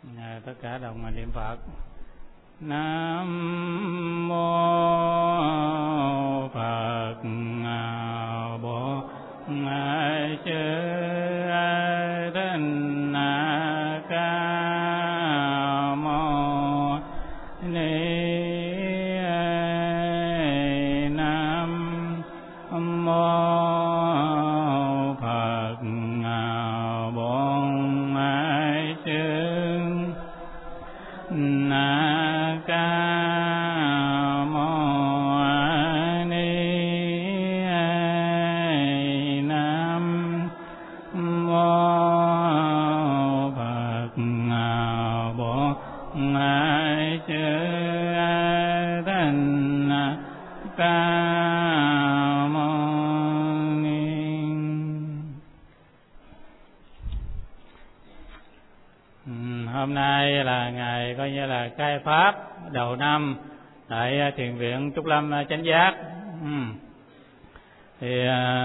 Tất cả đồng niệm Phật. Nam mô Phật Bổn Sư Thích Ca Mâu Ni. Nam mô Phật Bổn Sư Ca Mâu Ni. Nam mô Phật Bổn Sư Thích Ca Mâu Ni. Hôm nay là ngày coi như là khai pháp đầu năm tại Thiền viện Trúc Lâm Chánh Giác. Thì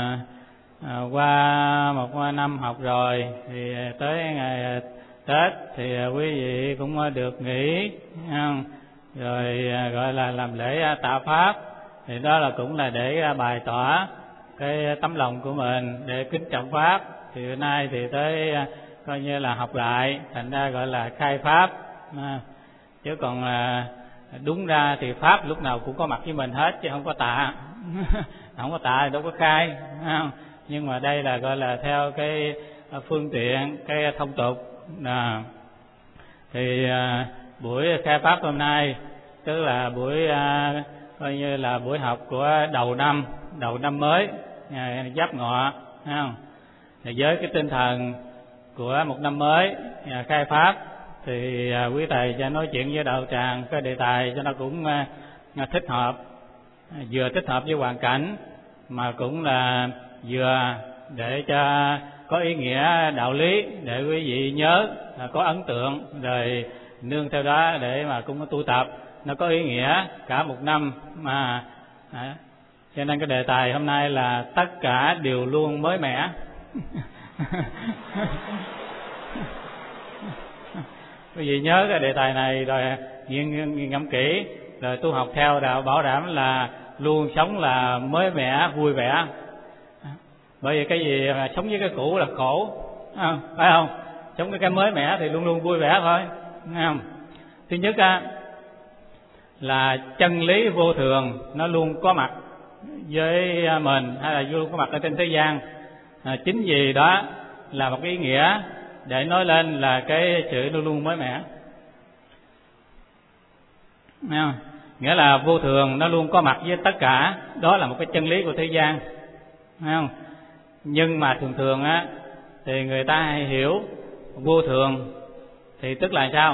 qua một năm học rồi thì tới ngày Tết thì quý vị cũng được nghỉ, rồi gọi là làm lễ tạ pháp. Thì đó là cũng là để bày tỏ cái tấm lòng của mình để kính trọng pháp. Thì hôm nay thì tới coi như là học lại, thành ra gọi là khai pháp. Chứ còn đúng ra thì pháp lúc nào cũng có mặt với mình hết, chứ không có tạ. Không có tạ thì đâu có khai, nhưng mà đây là gọi là theo cái phương tiện, cái thông tục. Thì buổi khai pháp hôm nay tức là buổi coi như là buổi học của đầu năm mới, ngày Giáp Ngọ, thì với cái tinh thần của một năm mới khai pháp thì quý thầy cho nói chuyện với đạo tràng cái đề tài cho nó cũng thích hợp, vừa thích hợp với hoàn cảnh mà cũng là vừa để cho có ý nghĩa đạo lý để quý vị nhớ, có ấn tượng, rồi nương theo đó để mà cũng có tu tập nó có ý nghĩa cả một năm mà. Cho nên cái đề tài hôm nay là tất cả đều luôn mới mẻ. Quý vị nhớ cái đề tài này rồi nghiền ngẫm kỹ rồi tu học theo, đạo bảo đảm là luôn sống là mới mẻ, vui vẻ. Bởi vì cái gì mà sống với cái cũ là khổ, phải không? Sống với cái mới mẻ thì luôn luôn vui vẻ thôi. Thứ nhất là chân lý vô thường nó luôn có mặt với mình, hay là luôn có mặt ở trên thế gian. Chính vì đó là một cái ý nghĩa để nói lên là cái sự luôn luôn mới mẻ. Nghĩa là vô thường nó luôn có mặt với tất cả, đó là một cái chân lý của thế gian, phải không? Nhưng mà thường thì người ta hay hiểu vô thường thì tức là sao?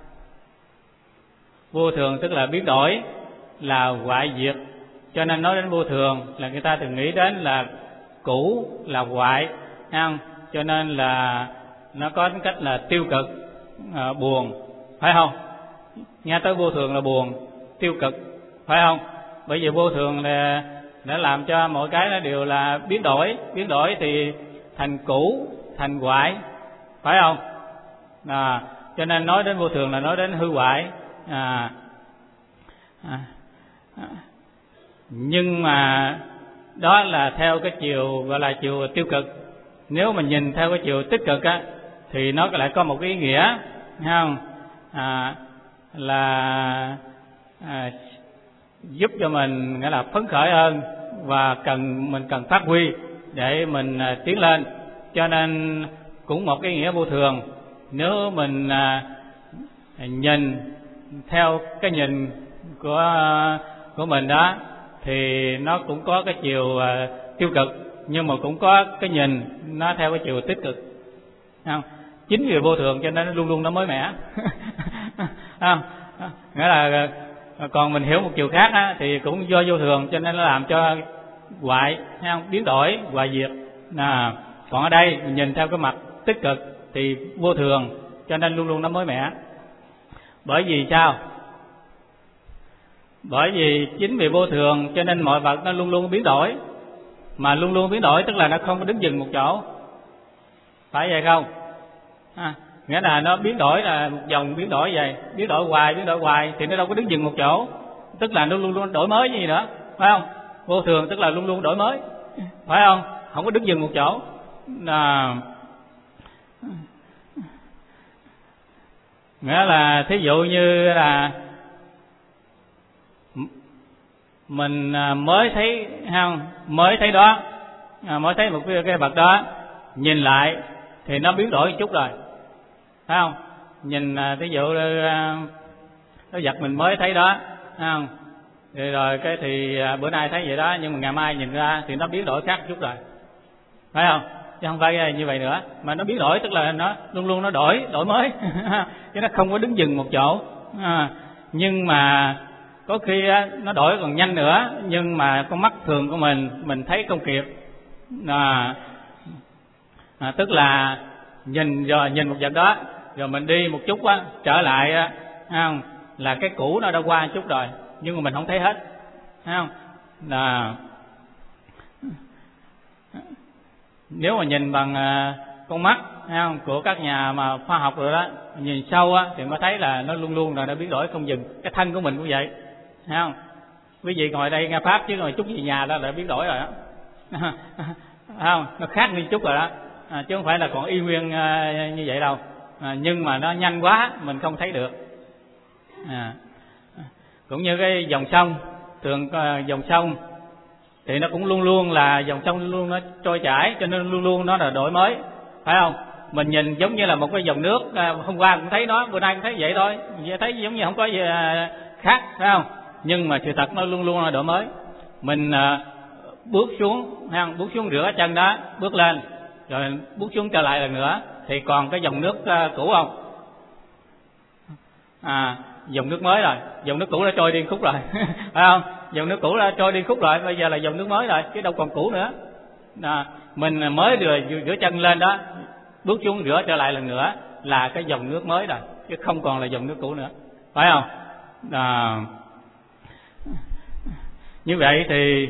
Vô thường tức là biến đổi, là hoại diệt. Cho nên nói đến vô thường là người ta thường nghĩ đến là cũ, là hoại, thấy không? Cho nên là nó có tính cách là tiêu cực, buồn, phải không? Nghe tới vô thường là buồn, tiêu cực, phải không? Bởi vì vô thường là nó làm cho mọi cái nó đều là biến đổi thì thành cũ, thành hoại, phải không? Cho nên nói đến vô thường là nói đến hư hoại. Nhưng mà đó là theo cái chiều gọi là chiều tiêu cực. Nếu mà nhìn theo cái chiều tích cực thì nó lại có một cái ý nghĩa, thấy không? Là giúp cho mình nghĩa là phấn khởi hơn và mình cần phát huy để mình tiến lên. Cho nên cũng một cái nghĩa vô thường, nếu mình nhìn theo cái nhìn của mình đó thì nó cũng có cái chiều tiêu cực, nhưng mà cũng có cái nhìn nó theo cái chiều tích cực, không? Chính vì vô thường cho nên nó luôn luôn nó mới mẻ. Không? Nghĩa là còn mình hiểu một chiều khác thì cũng do vô thường cho nên nó làm cho hoại, không? Biến đổi, hoại diệt. Còn ở đây mình nhìn theo cái mặt tích cực thì vô thường cho nên luôn luôn nó mới mẻ. Bởi vì sao? Bởi vì chính vì vô thường cho nên mọi vật nó luôn luôn biến đổi. Mà luôn luôn biến đổi tức là nó không có đứng dừng một chỗ, phải vậy không? nghĩa là nó biến đổi, là một vòng biến đổi vậy, biến đổi hoài thì nó đâu có đứng dừng một chỗ, tức là nó luôn luôn đổi mới như gì nữa, phải không? Vô thường tức là luôn luôn đổi mới, phải không? Không có đứng dừng một chỗ. Nghĩa là thí dụ như là mình mới thấy không, mới thấy đó, mới thấy một cái vật đó, nhìn lại thì nó biến đổi một chút rồi, phải không? Nhìn thí dụ cái vật mình mới thấy đó, phải không? Rồi cái thì bữa nay thấy vậy đó, nhưng mà ngày mai nhìn ra thì nó biến đổi khác một chút rồi, phải không? Chứ không phải như vậy nữa, mà nó biến đổi tức là nó luôn luôn nó đổi mới chứ nó không có đứng dừng một chỗ. Nhưng mà có khi nó đổi còn nhanh nữa, nhưng mà con mắt thường của mình thấy không kịp. Tức là nhìn một vật đó, rồi mình đi một chút trở lại không, là cái cũ nó đã qua một chút rồi, nhưng mà mình không thấy hết, thấy không? Là nếu mà nhìn bằng con mắt, thấy không, của các nhà mà khoa học rồi đó, nhìn sâu thì mới thấy là nó luôn luôn là nó biến đổi không dừng. Cái thân của mình cũng vậy, thấy không? Quý vị ngồi đây nghe pháp chứ ngồi chút gì nhà đó lại biến đổi rồi đó không, nó khác đi chút rồi đó, chứ không phải là còn y nguyên như vậy đâu. Nhưng mà nó nhanh quá mình không thấy được. Cũng như cái dòng sông, thường dòng sông thì nó cũng luôn luôn là dòng sông luôn luôn nó trôi chảy, cho nên luôn luôn nó là đổi mới, phải không? Mình nhìn giống như là một cái dòng nước, hôm qua cũng thấy nó, bữa nay cũng thấy vậy thôi, thấy giống như không có gì khác, phải không? Nhưng mà sự thật nó luôn luôn là đổi mới. Mình bước xuống, thấy không? Bước xuống rửa chân đó, bước lên rồi bước xuống trở lại lần nữa thì còn cái dòng nước cũ không? Dòng nước mới rồi, dòng nước cũ đã trôi đi khúc rồi phải không? Dòng nước cũ đã trôi đi khúc rồi, bây giờ là dòng nước mới rồi chứ đâu còn cũ nữa. Mình mới rửa chân lên đó, bước xuống rửa trở lại lần nữa là cái dòng nước mới rồi, chứ không còn là dòng nước cũ nữa, phải không? Như vậy thì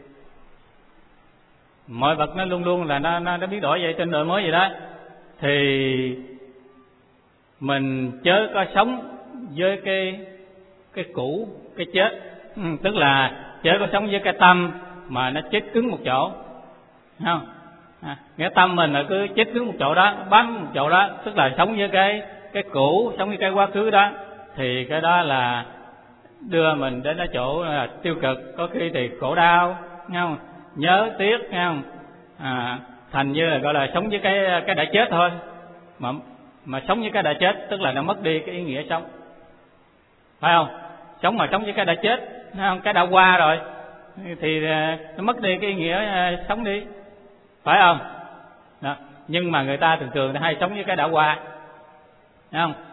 mọi vật nó luôn luôn là nó biến đổi vậy, trên đổi mới vậy đó. Thì mình chớ có sống với cái cũ, cái chết, tức là chớ có sống với cái tâm mà nó chết cứng một chỗ, không? Nghĩa tâm mình là cứ chết cứng một chỗ đó, bám một chỗ đó, tức là sống với cái cũ, sống với cái quá khứ đó, thì cái đó là đưa mình đến cái chỗ là tiêu cực, có khi thì khổ đau, không? Nhớ tiếc, không? Thành như là gọi là sống với cái đã chết thôi, mà sống với cái đã chết tức là nó mất đi cái ý nghĩa sống, phải không? Sống mà sống với cái đã chết, không? Cái đã qua rồi thì nó mất đi cái ý nghĩa sống đi, phải không? Đó. Nhưng mà người ta thường hay sống với cái đã qua, thấy không?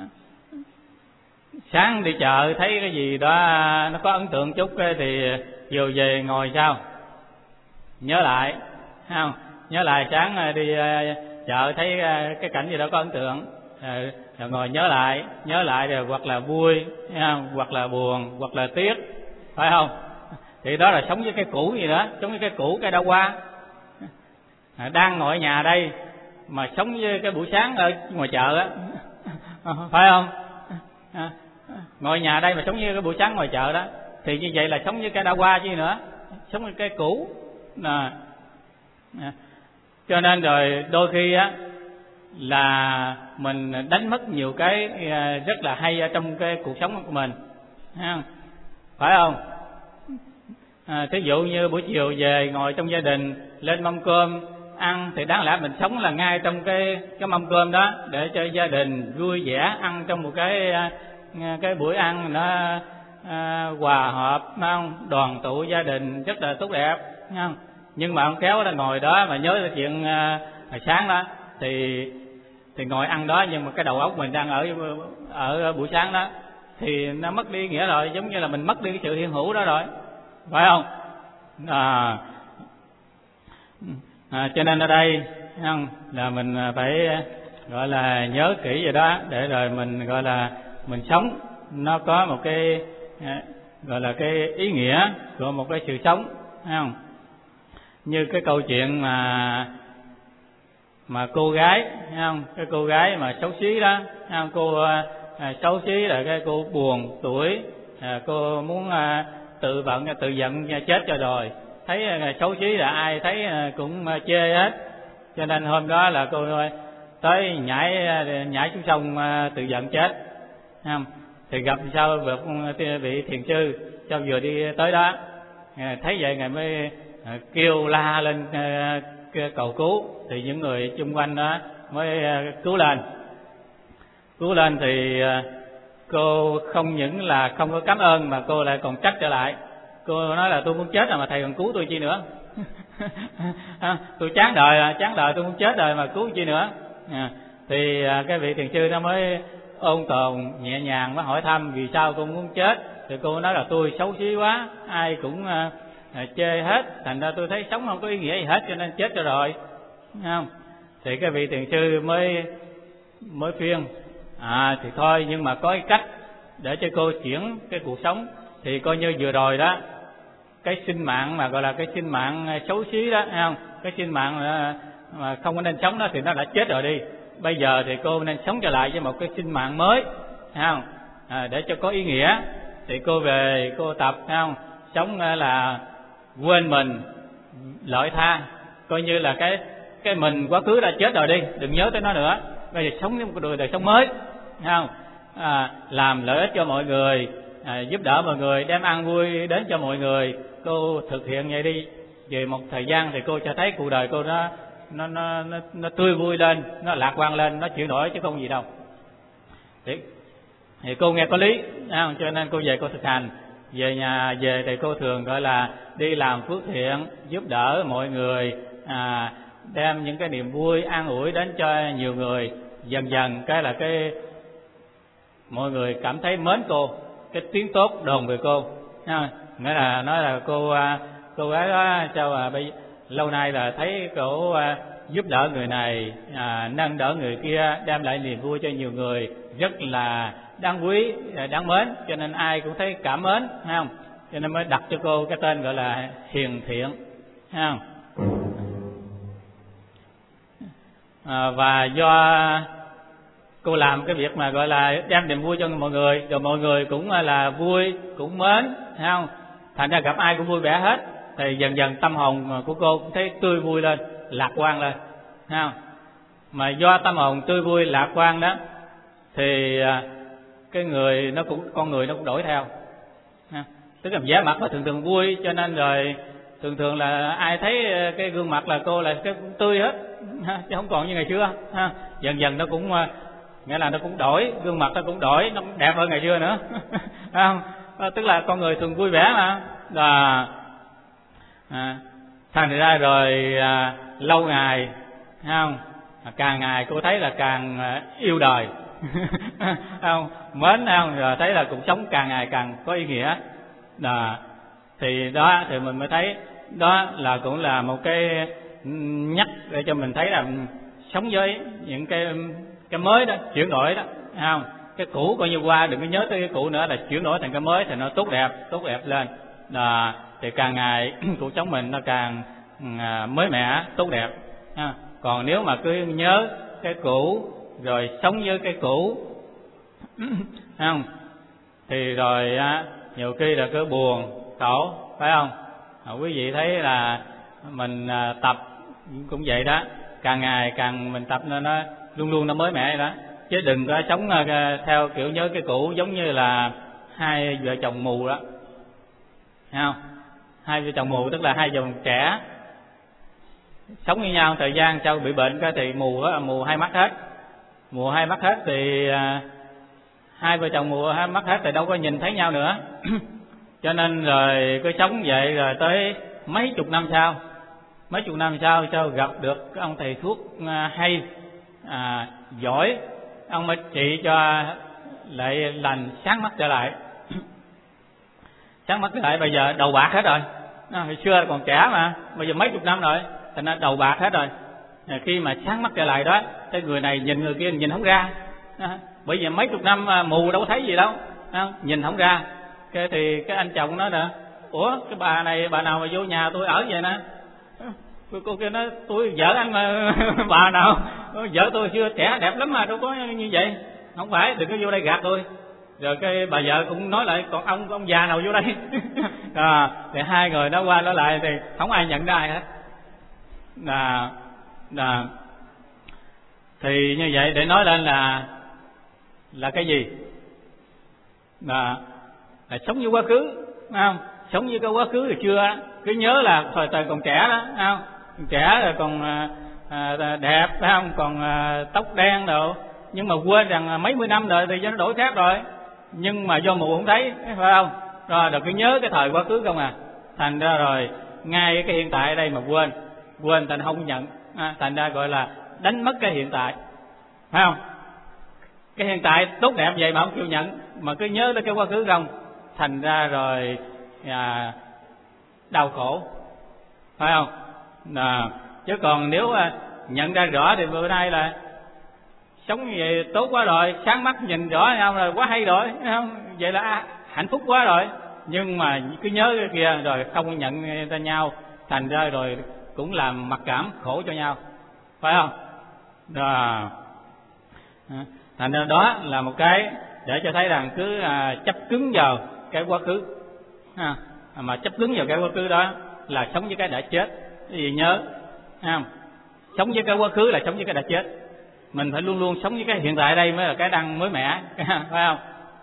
Sáng đi chợ thấy cái gì đó nó có ấn tượng chút thì vừa về ngồi sao nhớ lại, thấy không? Nhớ lại sáng đi chợ thấy cái cảnh gì đó có ấn tượng, rồi ngồi nhớ lại rồi hoặc là vui, thấy không? Hoặc là buồn, hoặc là tiếc, phải không? Thì đó là sống với cái cũ gì đó, sống với cái cũ, cái đã qua. Đang ngồi ở nhà đây mà sống với cái buổi sáng ở ngoài chợ á phải không? Ngồi nhà đây mà sống với cái buổi sáng ngoài chợ đó thì như vậy là sống với cái đã qua chứ nữa, sống với cái cũ. Cho nên rồi đôi khi á là mình đánh mất nhiều cái rất là hay ở trong cái cuộc sống của mình, phải không? Thí dụ như buổi chiều về ngồi trong gia đình lên mâm cơm ăn thì đáng lẽ mình sống là ngay trong cái mâm cơm đó để cho gia đình vui vẻ ăn trong một cái buổi ăn nó hòa hợp, không? Đoàn tụ gia đình rất là tốt đẹp, không? Nhưng mà ông kéo là ngồi đó mà nhớ cái chuyện hồi sáng đó thì ngồi ăn đó, nhưng mà cái đầu óc mình đang ở buổi sáng đó thì nó mất đi nghĩa rồi, giống như là mình mất đi cái sự hiện hữu đó rồi, phải không? Cho nên ở đây không, là mình phải gọi là nhớ kỹ vậy đó, để rồi mình gọi là mình sống nó có một cái gọi là cái ý nghĩa của một cái sự sống, thấy không? Như cái câu chuyện mà mà cô gái, thấy không? Cái cô gái mà xấu xí đó, thấy không? Cô xấu xí là cái cô buồn tuổi, cô muốn tự giận chết cho rồi. Thấy xấu xí là ai thấy cũng chê hết. Cho nên hôm đó là cô tới nhảy xuống sông tự giận chết, thấy không? Thì gặp sao vị thiền sư, sao vừa đi tới đó thấy vậy ngài mới kêu la lên cầu cứu. Thì những người chung quanh đó mới cứu lên. Thì cô không những là không có cảm ơn mà cô lại còn trách trở lại. Cô nói là tôi muốn chết rồi mà thầy còn cứu tôi chi nữa. Tôi chán đời tôi muốn chết rồi mà cứu chi nữa. Thì cái vị thiền sư nó mới ôn tồn nhẹ nhàng mới hỏi thăm vì sao cô muốn chết. Thì cô nói là tôi xấu xí quá, ai cũng chê hết, thành ra tôi thấy sống không có ý nghĩa gì hết cho nên chết cho rồi, không? Thì cái vị thiền sư mới khuyên thì thôi, nhưng mà có cái cách để cho cô chuyển cái cuộc sống. Thì coi như vừa rồi đó, cái sinh mạng mà gọi là cái sinh mạng xấu xí đó, thấy không? Cái sinh mạng mà không có nên sống đó thì nó đã chết rồi đi. Bây giờ thì cô nên sống trở lại với một cái sinh mạng mới, thấy không? Để cho có ý nghĩa. Thì cô về cô tập, thấy không? Sống là quên mình, lợi tha, coi như là cái mình quá khứ đã chết rồi đi, đừng nhớ tới nó nữa. Bây giờ sống một đời sống mới, thấy không? Làm lợi ích cho mọi người, giúp đỡ mọi người, đem ăn vui đến cho mọi người. Cô thực hiện vậy đi, về một thời gian thì cô cho thấy cuộc đời cô nó tươi vui lên, nó lạc quan lên, nó chuyển đổi chứ không gì đâu. Thì cô nghe có lý, cho nên cô về cô thực hành. Về nhà về thì cô thường gọi là đi làm phước thiện, giúp đỡ mọi người, đem những cái niềm vui an ủi đến cho nhiều người. Dần dần cái là cái mọi người cảm thấy mến cô, cái tiếng tốt đồn về cô. Nghĩa là nói là cô gái đó sao lâu nay là thấy cổ giúp đỡ người này, nâng đỡ người kia, đem lại niềm vui cho nhiều người, rất là đáng quý, đáng mến, cho nên ai cũng thấy cảm mến, thấy không? Cho nên mới đặt cho cô cái tên gọi là hiền thiện, thấy không? Và do cô làm cái việc mà gọi là đem niềm vui cho mọi người, rồi mọi người cũng là vui, cũng mến, thấy không? Thành ra gặp ai cũng vui vẻ hết. Thì dần dần tâm hồn của cô cũng thấy tươi vui lên, lạc quan lên, thấy không? Mà do tâm hồn tươi vui lạc quan đó thì cái người con người nó cũng đổi theo. Tức là vẻ mặt nó thường vui, cho nên rồi thường là ai thấy cái gương mặt là cô là cái tươi hết, chứ không còn như ngày xưa. Dần dần nó cũng nghĩa là nó cũng đổi, gương mặt nó cũng đổi, nó cũng đẹp hơn ngày xưa nữa. Không? Tức là con người thường vui vẻ mà. Thành ra rồi lâu ngày, thấy không? Càng ngày cô thấy là càng yêu đời. Không? Mến, không? Rồi thấy là cuộc sống càng ngày càng có ý nghĩa. Thì đó thì mình mới thấy đó là cũng là một cái nhắc để cho mình thấy là sống với những cái mới đó, chuyển đổi đó, thấy không? Cái cũ coi như qua, đừng có nhớ tới cái cũ nữa, là chuyển đổi thành cái mới thì nó tốt đẹp lên. Thì càng ngày cuộc sống mình nó càng mới mẻ, tốt đẹp. Còn nếu mà cứ nhớ cái cũ rồi sống với cái cũ, không? Thì rồi nhiều khi là cứ buồn, khổ, phải không? Quý vị thấy là mình tập cũng vậy đó, càng ngày càng mình tập nên nó luôn luôn nó mới mẻ đó. Chứ đừng có sống theo kiểu nhớ cái cũ, giống như là hai vợ chồng mù đó, thấy không? Hai vợ chồng mù tức là hai vợ chồng trẻ sống với nhau thời gian sau bị bệnh cái thì mù hai mắt hết. Mù hai mắt hết thì hai vợ chồng mù hai mắt hết thì đâu có nhìn thấy nhau nữa. Cho nên rồi cứ sống vậy, rồi tới mấy chục năm sau gặp được cái ông thầy thuốc hay, giỏi, ông mới trị cho lại lành, sáng mắt trở lại. Sáng mắt trở lại, bây giờ đầu bạc hết rồi. Hồi xưa còn trẻ mà, bây giờ mấy chục năm rồi, thành ra đầu bạc hết rồi. Khi mà sáng mắt trở lại đó, cái người này nhìn người kia nhìn không ra. Bởi vì mấy chục năm mù đâu có thấy gì đâu, nhìn không ra. Cái thì cái anh chồng nói nè, ủa cái bà này bà nào mà vô nhà tôi ở vậy nè, Cô kia nói tôi vợ anh mà bà nào, vợ tôi xưa trẻ đẹp lắm mà đâu có như vậy, không phải, đừng có vô đây gạt tôi. Rồi cái bà vợ cũng nói lại, còn ông già nào vô đây? Thì hai người nó qua nói lại thì không ai nhận ra ai hết. Thì như vậy để nói lên là cái gì? Là sống như quá khứ, không? Sống như cái quá khứ hồi xưa, cứ nhớ là thời còn trẻ đó, không? Trẻ rồi còn đẹp, phải không? Còn tóc đen đồ, nhưng mà quên rằng mấy mươi năm rồi thì nó đổi khác rồi. Nhưng mà do mù không thấy, phải không? Rồi cứ nhớ cái thời quá khứ không à. Thành ra rồi ngay cái hiện tại ở đây mà quên thành không nhận, thành ra gọi là đánh mất cái hiện tại, phải không? Cái hiện tại tốt đẹp vậy mà không chịu nhận, mà cứ nhớ tới cái quá khứ không, thành ra rồi đau khổ, phải không? Chứ còn nếu nhận ra rõ thì bữa nay là sống như vậy tốt quá rồi, sáng mắt nhìn rõ không, rồi quá hay rồi, không? Vậy là hạnh phúc quá rồi. Nhưng mà cứ nhớ cái kia rồi không nhận ra nhau, thành ra rồi cũng làm mặc cảm khổ cho nhau, phải không? Thành ra đó là một cái để cho thấy rằng cứ chấp cứng vào cái quá khứ, mà chấp cứng vào cái quá khứ đó là sống với cái đã chết. Cái gì nhớ, không? Sống với cái quá khứ là sống với cái đã chết. Mình phải luôn luôn sống với cái hiện tại đây mới là cái đang mới mẻ, phải không?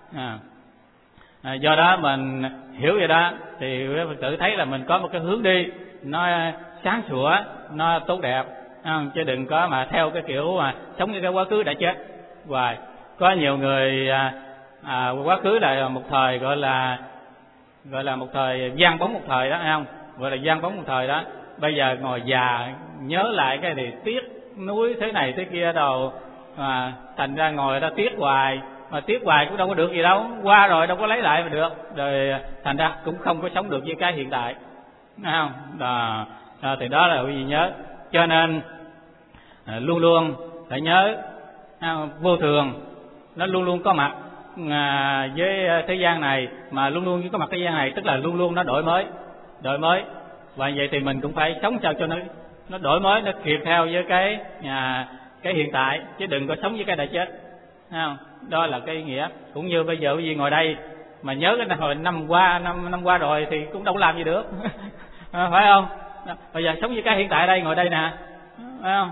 Do đó mình hiểu vậy đó thì quý Phật tử thấy là mình có một cái hướng đi nó sáng sủa, nó tốt đẹp, không? Chứ đừng có mà theo cái kiểu mà sống với cái quá khứ đã chết hoài. Có nhiều người quá khứ là một thời gọi là một thời vang bóng một thời đó, không? Gọi là vang bóng một thời đó. Bây giờ ngồi già nhớ lại cái thì tiếc nuối thế này thế kia đâu, mà thành ra ngồi ta tiếc hoài, mà tiếc hoài cũng đâu có được gì đâu, qua rồi đâu có lấy lại mà được. Rồi thành ra cũng không có sống được với cái hiện tại, đúng không? Thì đó là quý vị nhớ. Cho nên luôn luôn phải nhớ vô thường nó luôn luôn có mặt với thế gian này, mà luôn luôn có mặt thế gian này tức là luôn luôn nó đổi mới. Và vậy thì mình cũng phải sống sao cho nó đổi mới, nó kịp theo với cái hiện tại, chứ đừng có sống với cái đã chết, không? Đó là cái ý nghĩa. Cũng như bây giờ quý vị ngồi đây mà nhớ cái hồi năm qua rồi thì cũng đâu làm gì được, phải không? Bây giờ sống với cái hiện tại đây, ngồi đây nè, phải không?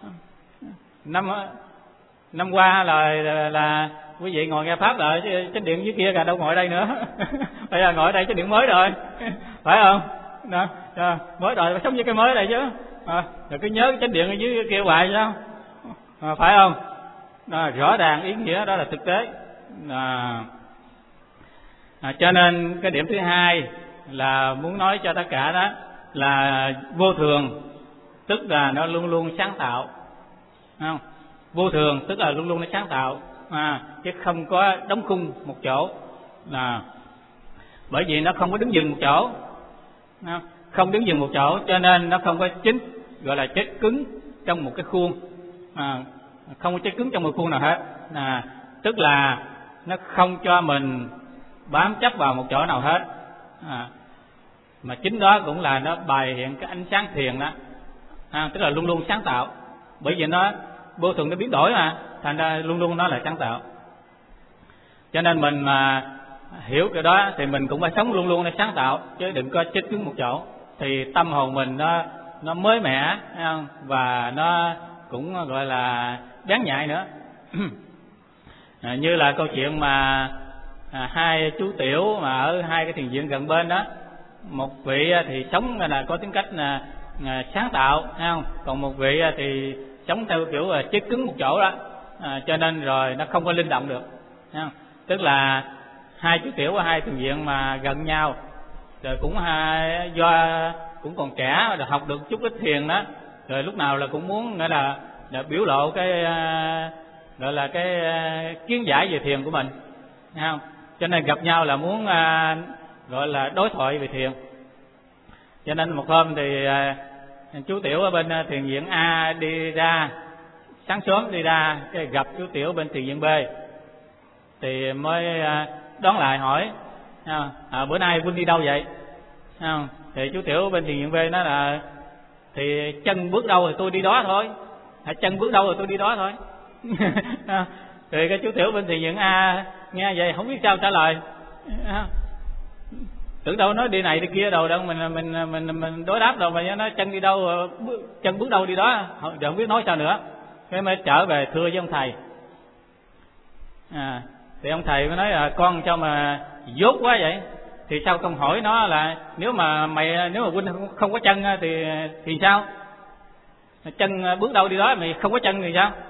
Năm qua là quý vị ngồi nghe pháp rồi, chứ chánh điện dưới kia cả đâu ngồi đây nữa. Bây giờ ngồi đây chánh điện mới rồi, phải không? Đó, mới rồi phải sống với cái mới này chứ. Rồi cứ nhớ chánh điện ở dưới kia hoài sao? Phải không? Rõ ràng ý nghĩa đó là thực tế. Cho nên cái điểm thứ hai là muốn nói cho tất cả đó là vô thường, tức là nó luôn luôn sáng tạo, không? Vô thường tức là luôn luôn nó sáng tạo, chứ không có đóng khung một chỗ. Bởi vì nó không có đứng dừng một chỗ, không đứng dừng một chỗ, cho nên nó không có gọi là chết cứng trong một cái khuôn, không có chết cứng trong một khuôn nào hết. Tức là nó không cho mình bám chấp vào một chỗ nào hết, mà chính đó cũng là nó bày hiện cái ánh sáng thiền đó, tức là luôn luôn sáng tạo. Bởi vì nó vô thường nó biến đổi mà, thành ra luôn luôn nó là sáng tạo. Cho nên mình mà hiểu cái đó thì mình cũng phải sống luôn luôn nó sáng tạo, chứ đừng có chết cứng một chỗ, thì tâm hồn mình nó mới mẻ, và nó cũng gọi là đáng nhại nữa. Như là câu chuyện mà hai chú tiểu mà ở hai cái thiền viện gần bên đó, một vị thì sống là có tính cách là sáng tạo, không? Còn một vị thì sống theo kiểu chết cứng một chỗ đó, cho nên rồi nó không có linh động được, không? Tức là hai chú tiểu ở hai thiền viện mà gần nhau, rồi cũng do cũng còn trẻ, rồi học được chút ít thiền đó, rồi lúc nào là cũng muốn nghĩa là biểu lộ cái gọi là cái kiến giải về thiền của mình, không? Cho nên gặp nhau là muốn gọi là đối thoại về thiền. Cho nên một hôm thì chú tiểu ở bên thiền viện A đi ra, sáng sớm đi ra, cái gặp chú tiểu bên thiền viện B, thì mới đón lại hỏi bữa nay Vinh đi đâu vậy? Thì chú tiểu bên thiền viện B nói là thì chân bước đâu thì tôi đi đó thôi, chân bước đâu thì tôi đi đó thôi. Thì cái chú Tiểu bên Thiền Viện A nghe vậy không biết sao trả lời, tưởng đâu nói đi này đi kia đâu đâu, mình đối đáp đâu mà nó chân đi đâu, chân bước đâu đi đó, không biết nói sao nữa. Cái mới trở về thưa với ông thầy, thì ông thầy mới nói là con sao mà dốt quá vậy, thì sao không hỏi nó là nếu mà huynh không có chân thì sao, chân bước đâu đi đó, mày không có chân thì sao?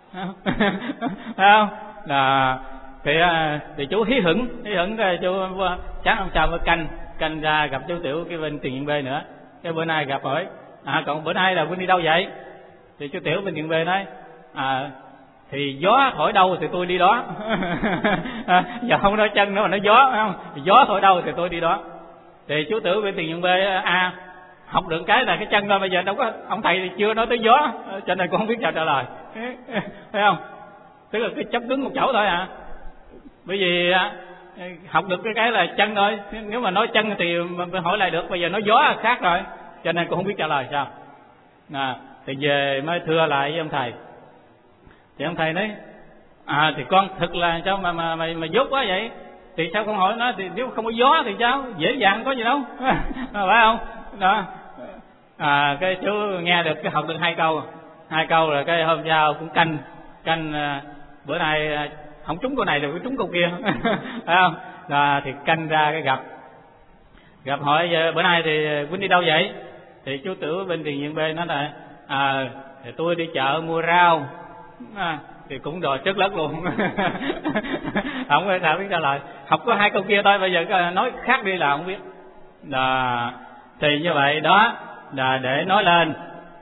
Phải không? Là thì chú hí hửng chú sáng hôm sau mới canh ra gặp chú Tiểu cái bên Tiền Viện B nữa. Cái bữa nay gặp hỏi còn bữa nay là huynh đi đâu vậy? Thì chú Tiểu bên Tiền Viện B nói thì gió thổi đâu thì tôi đi đó. Giờ không nói chân nữa mà nói gió, phải không? Gió thổi đâu thì tôi đi đó. Thì chú Tiểu bên Tiền Viện B học được cái là cái chân thôi, bây giờ đâu có, ông thầy thì chưa nói tới gió, cho nên con không biết sao trả lời. Phải không? Tức là cái chấp cứng một chỗ thôi bởi vì học được cái là chân thôi, nếu mà nói chân thì mình hỏi lại được, bây giờ nói gió khác rồi, cho nên con không biết trả lời sao. Thì về mới thưa lại với ông thầy, thì ông thầy nói thì con thực là sao mà mày dốt quá vậy, thì sao không hỏi nó, thì nếu không có gió thì sao, dễ dàng có gì đâu. Phải không? Đó. Cái chú nghe được, cái học được hai câu rồi cái hôm sau cũng canh bữa nay không trúng câu này rồi trúng câu kia. Phải không? Thì canh ra cái gặp hỏi bữa nay thì huynh đi đâu vậy? Thì chú Tiểu bên Tiền Viện B nói là thì tôi đi chợ mua rau. Thì cũng đòi chất lớp luôn. Không có sao biết trả lời, học có hai câu kia thôi, bây giờ nói khác đi là không biết. Thì như vậy đó là để nói lên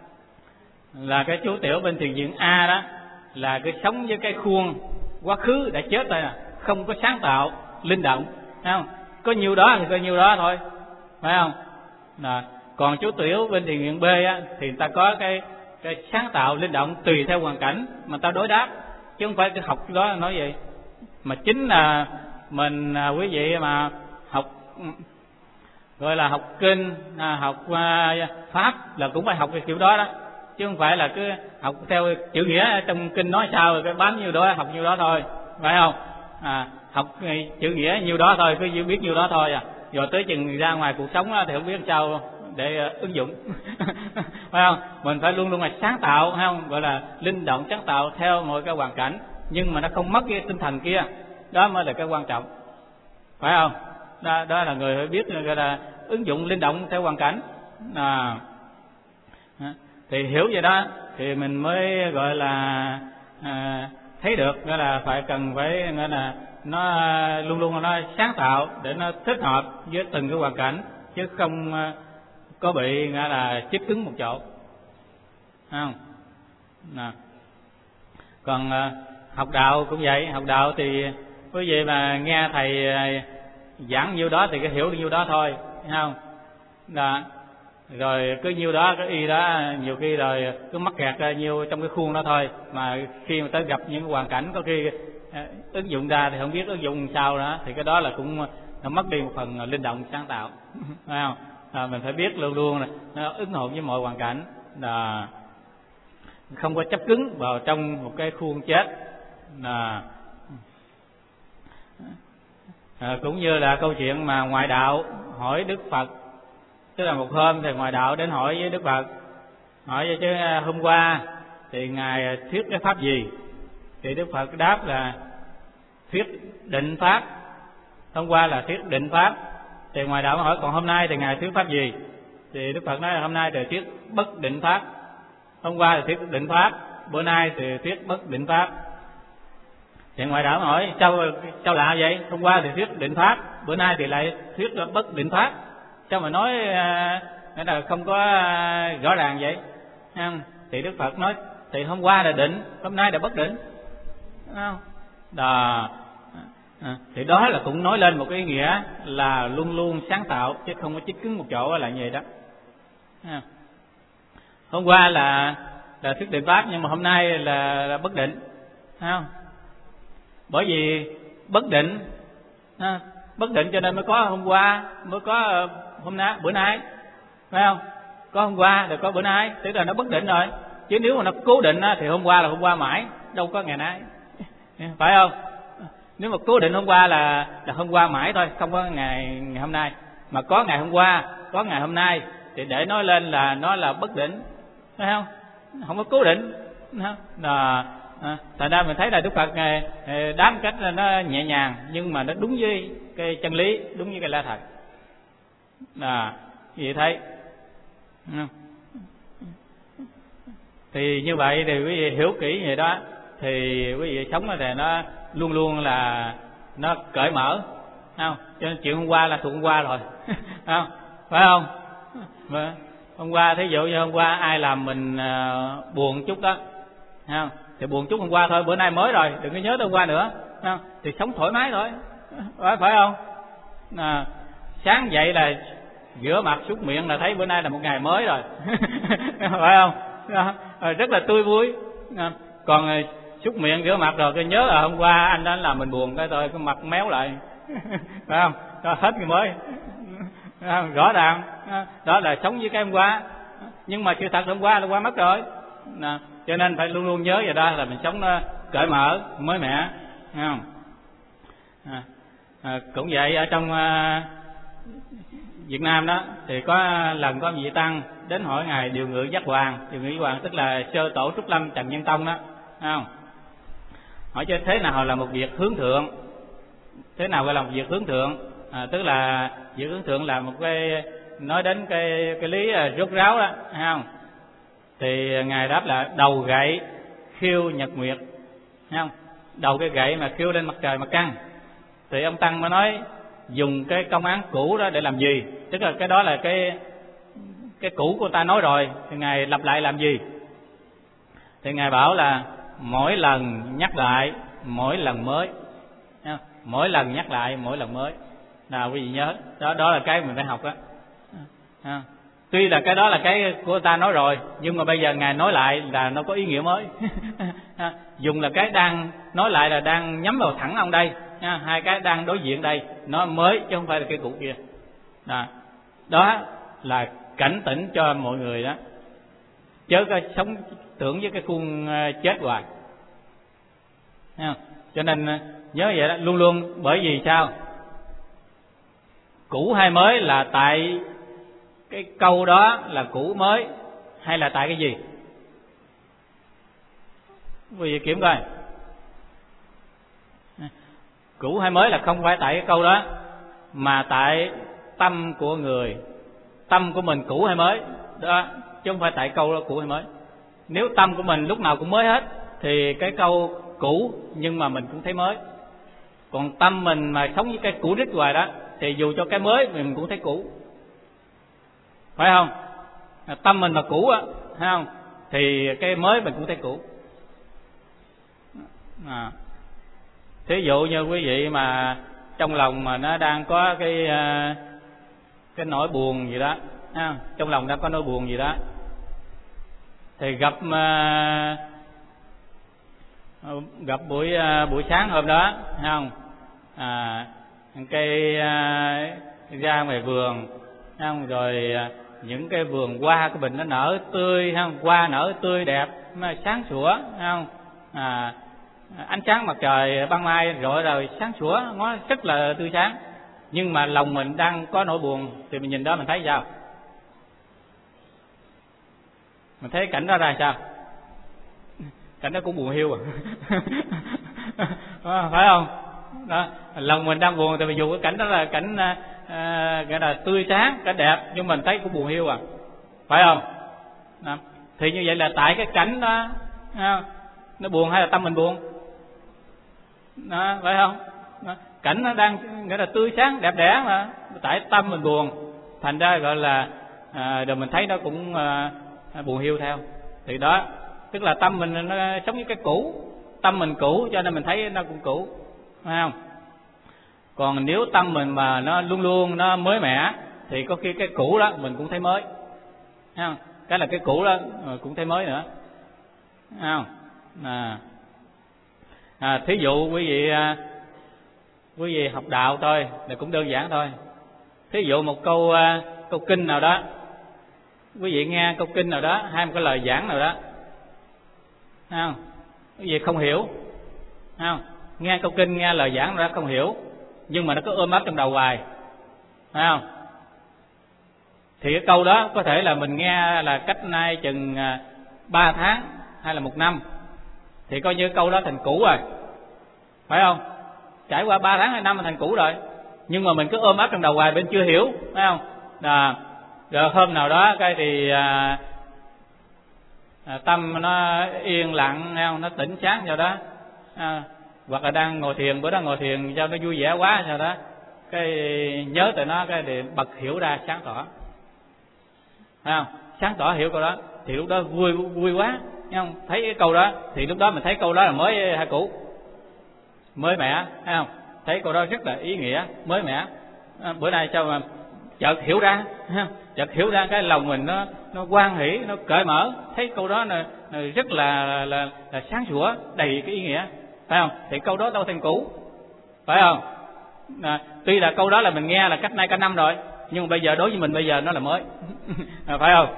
là cái chú Tiểu bên Thiền Viện A đó là cái sống với cái khuôn quá khứ đã chết rồi, không có sáng tạo linh động, thấy không? Có nhiêu đó thì có nhiêu đó thôi, phải không? Còn chú Tiểu bên Thiền Viện B thì người ta có cái sáng tạo linh động tùy theo hoàn cảnh mà ta đối đáp, chứ không phải cái học đó nói vậy. Mà chính là mình quý vị mà học gọi là học kinh, học pháp là cũng phải học cái kiểu đó đó, chứ không phải là cứ học theo chữ nghĩa trong kinh nói sao rồi cái bám nhiêu đó học nhiêu đó thôi, phải không? Học chữ nghĩa nhiêu đó thôi, cứ biết nhiêu đó thôi rồi tới chừng ra ngoài cuộc sống thì không biết sao để ứng dụng. Phải không? Mình phải luôn luôn là sáng tạo, phải không? Gọi là linh động sáng tạo theo mọi cái hoàn cảnh, nhưng mà nó không mất cái tinh thần kia, đó mới là cái quan trọng, phải không? Đó là người phải biết gọi là ứng dụng linh động theo hoàn cảnh. Thì hiểu vậy đó thì mình mới gọi là thấy được, gọi là cần phải gọi là nó luôn luôn nó sáng tạo để nó thích hợp với từng cái hoàn cảnh, chứ không có bị gọi là chích cứng một chỗ, không? Còn học đạo cũng vậy, học đạo thì quý vị mà nghe thầy giảng nhiêu đó thì cái hiểu được nhiêu đó thôi, thấy không? Rồi cứ nhiêu đó cái y đó, nhiều khi rồi cứ mắc kẹt ra nhiêu trong cái khuôn đó thôi, mà khi mà tới gặp những hoàn cảnh có khi ứng dụng ra thì không biết ứng dụng sao đó, thì cái đó là cũng nó mất đi một phần linh động sáng tạo. Phải không? Mình phải biết luôn luôn nó ứng hộ với mọi hoàn cảnh, không có chấp cứng vào trong một cái khuôn chết. Cũng như là câu chuyện mà ngoại đạo hỏi Đức Phật, tức là một hôm thì ngoại đạo đến hỏi với Đức Phật, hỏi chứ hôm qua thì ngài thuyết cái pháp gì? Thì Đức Phật đáp là thuyết định pháp. Hôm qua là thuyết định pháp. Thì ngoại đạo hỏi còn hôm nay thì ngài thuyết pháp gì? Thì Đức Phật nói là hôm nay thì thuyết bất định pháp. Hôm qua thì thuyết định pháp, bữa nay thì thuyết bất định pháp. Thì ngoại đạo hỏi sao lạ vậy? Hôm qua thì thuyết định pháp, bữa nay thì lại thuyết bất định pháp. Sao mà nói là không có rõ ràng vậy? Thì Đức Phật nói thì hôm qua là định, hôm nay là bất định. Thì đó là cũng nói lên một cái ý nghĩa là luôn luôn sáng tạo, chứ không có chích cứng một chỗ là như vậy đó. Hôm qua là thuyết định pháp, nhưng mà hôm nay là bất định, thấy không? Bởi vì bất định cho nên mới có hôm qua, mới có hôm nay, bữa nay, phải không? có hôm qua rồi có bữa nay, tức là nó bất định rồi. Chứ nếu mà nó cố định thì hôm qua là hôm qua mãi, đâu có ngày nay, phải không? Nếu mà cố định hôm qua là hôm qua mãi thôi, không có ngày hôm nay. Mà có ngày hôm qua, có ngày hôm nay thì để nói lên là nó là bất định, phải không? Không có cố định. Thành ra mình thấy là Đức Phật Ngài đáp cách là nó nhẹ nhàng, nhưng mà nó đúng với cái chân lý, đúng với cái lẽ thật. Vậy thấy. Thì như vậy thì quý vị hiểu kỹ vậy đó, thì quý vị sống thì nó luôn luôn là nó cởi mở, không? Cho nên chuyện hôm qua là thuộc hôm qua rồi, không? Phải không? Hôm qua thí dụ như hôm qua ai làm mình buồn chút đó, không? Thì buồn chút hôm qua thôi, bữa nay mới rồi, đừng có nhớ tới hôm qua nữa, không? Thì sống thoải mái thôi, phải không? Sáng dậy là rửa mặt súc miệng là thấy bữa nay là một ngày mới rồi, phải không? Rất là tươi vui. Còn súc miệng rửa mặt rồi cái nhớ là hôm qua anh đã làm mình buồn, cái tôi cái mặt méo lại, phải không? Đó, hết ngày mới. Rõ ràng đó là sống với cái hôm qua, nhưng mà sự thật hôm qua là qua mất rồi. Cho nên phải luôn luôn nhớ vậy đó, là mình sống cởi mở, mới mẻ, không? Cũng vậy, ở trong Việt Nam đó thì có lần có vị tăng đến hỏi ngài Điều Ngự Giác Hoàng. Điều Ngự Giác Hoàng tức là sơ tổ Trúc Lâm Trần Nhân Tông đó, không? Hỏi cho thế nào là một việc hướng thượng? Thế nào gọi là một việc hướng thượng? Tức là việc hướng thượng là một cái nói đến cái lý rốt ráo đó, không? Thì ngài đáp là đầu gậy khiêu nhật nguyệt, không? Đầu cái gậy mà khiêu lên mặt trời mặt trăng. Thì ông tăng mới nói dùng cái công án cũ đó để làm gì? Tức là cái đó là cái cũ của ta nói rồi, thì ngài lặp lại làm gì? Thì ngài bảo là mỗi lần nhắc lại mỗi lần mới, mỗi lần nhắc lại mỗi lần mới. Nào quý vị nhớ, đó là cái mình phải học đó. Tuy là cái đó là cái của ta nói rồi, nhưng mà bây giờ ngài nói lại là nó có ý nghĩa mới. Dùng là cái đang nói lại là đang nhắm vào thẳng ông đây, hai cái đang đối diện đây, nó mới chứ không phải là cái cũ kia. Đó là cảnh tỉnh cho mọi người đó, chớ có sống tưởng với cái khuôn chết hoài. Cho nên nhớ vậy đó, luôn luôn. Bởi vì sao? Cũ hay mới là tại cái câu đó là cũ mới, hay là tại cái gì? Quý vị kiểm coi. Cũ hay mới là không phải tại cái câu đó, mà tại tâm của người. Tâm của mình cũ hay mới đó, chứ không phải tại câu đó cũ hay mới. Nếu tâm của mình lúc nào cũng mới hết thì cái câu cũ nhưng mà mình cũng thấy mới. Còn tâm mình mà sống với cái cũ rít hoài đó thì dù cho cái mới mình cũng thấy cũ, phải không? Tâm mình mà cũ á, thấy không? Thì cái mới mình cũng thấy cũ. Thí dụ như quý vị mà trong lòng mà nó đang có cái nỗi buồn gì đó, trong lòng đang có nỗi buồn gì đó, thì gặp buổi sáng hôm đó, thấy không? Cây ra ngoài vườn, thấy không? Rồi những cái vườn hoa của mình nó nở tươi, thấy không? Hoa nở tươi đẹp, sáng sủa, thấy không? Ánh sáng mặt trời ban mai rọi rồi sáng sủa, nó rất là tươi sáng. Nhưng mà lòng mình đang có nỗi buồn thì mình nhìn đó mình thấy sao? Mình thấy cảnh đó ra sao? Cảnh đó cũng buồn hiu phải không? Đó, lòng mình đang buồn thì mình dù cái cảnh đó là cảnh gọi là tươi sáng, cảnh đẹp, nhưng mình thấy cũng buồn hiu phải không? Đó. Thì như vậy là tại cái cảnh đó nó buồn hay là tâm mình buồn? Đó, phải không? Đó. Cảnh nó đang nghĩa là tươi sáng đẹp đẽ mà tại tâm mình buồn, thành ra gọi là rồi mình thấy nó cũng buồn hiu theo. Thì đó tức là tâm mình nó sống với cái cũ, tâm mình cũ cho nên mình thấy nó cũng cũ, phải không? Còn nếu tâm mình mà nó luôn luôn nó mới mẻ thì có khi cái cũ đó mình cũng thấy mới, thấy không? Cái là cái cũ đó cũng thấy mới nữa, thấy không? Thí dụ quý vị học đạo thôi là cũng đơn giản thôi. Thí dụ một câu kinh nào đó Quý vị nghe câu kinh nào đó hay một cái lời giảng nào đó, thấy không? Quý vị không hiểu, thấy không? Nghe câu kinh, nghe lời giảng nào đó không hiểu, nhưng mà nó cứ ôm ấp trong đầu hoài, thấy không? Thì cái câu đó có thể là mình nghe là cách nay chừng 3 tháng hay là 1 năm, thì coi như câu đó thành cũ rồi, phải không? Trải qua 3 tháng hay năm là thành cũ rồi, nhưng mà mình cứ ôm ấp trong đầu hoài, bên chưa hiểu, phải không? Rồi hôm nào đó cái thì tâm nó yên lặng, thấy không? Nó tỉnh sáng sao đó, hoặc là đang ngồi thiền, bữa đó ngồi thiền sao nó vui vẻ quá sao đó, cái nhớ tới nó, cái thì bật hiểu ra sáng tỏ, thấy không? Sáng tỏ hiểu câu đó thì lúc đó vui quá, thấy không? Thấy cái câu đó thì lúc đó mình thấy câu đó là mới hay cũ, mới mẻ, thấy không? Thấy câu đó rất là ý nghĩa, mới mẻ. Bữa nay sao mà chợt hiểu ra, chợt hiểu ra, cái lòng mình nó hoan hỷ, nó cởi mở, thấy câu đó là rất là sáng sủa, đầy cái ý nghĩa, phải không? Thì câu đó đâu thành cũ, phải không? Tuy là câu đó là mình nghe là cách nay cả năm rồi, nhưng mà bây giờ đối với mình bây giờ nó là mới, phải không?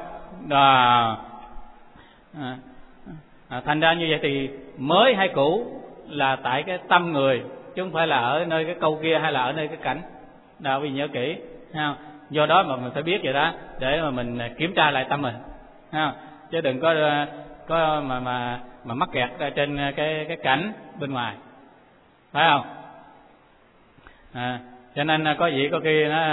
Thành ra như vậy thì mới hay cũ là tại cái tâm người, chứ không phải là ở nơi cái câu kia hay là ở nơi cái cảnh. Đâu vì nhớ kỹ, ha. Do đó mà mình phải biết vậy đó, để mà mình kiểm tra lại tâm mình, ha. Chứ đừng có mà mắc kẹt ra trên cái cảnh bên ngoài, phải không? Cho nên có vị có kia nó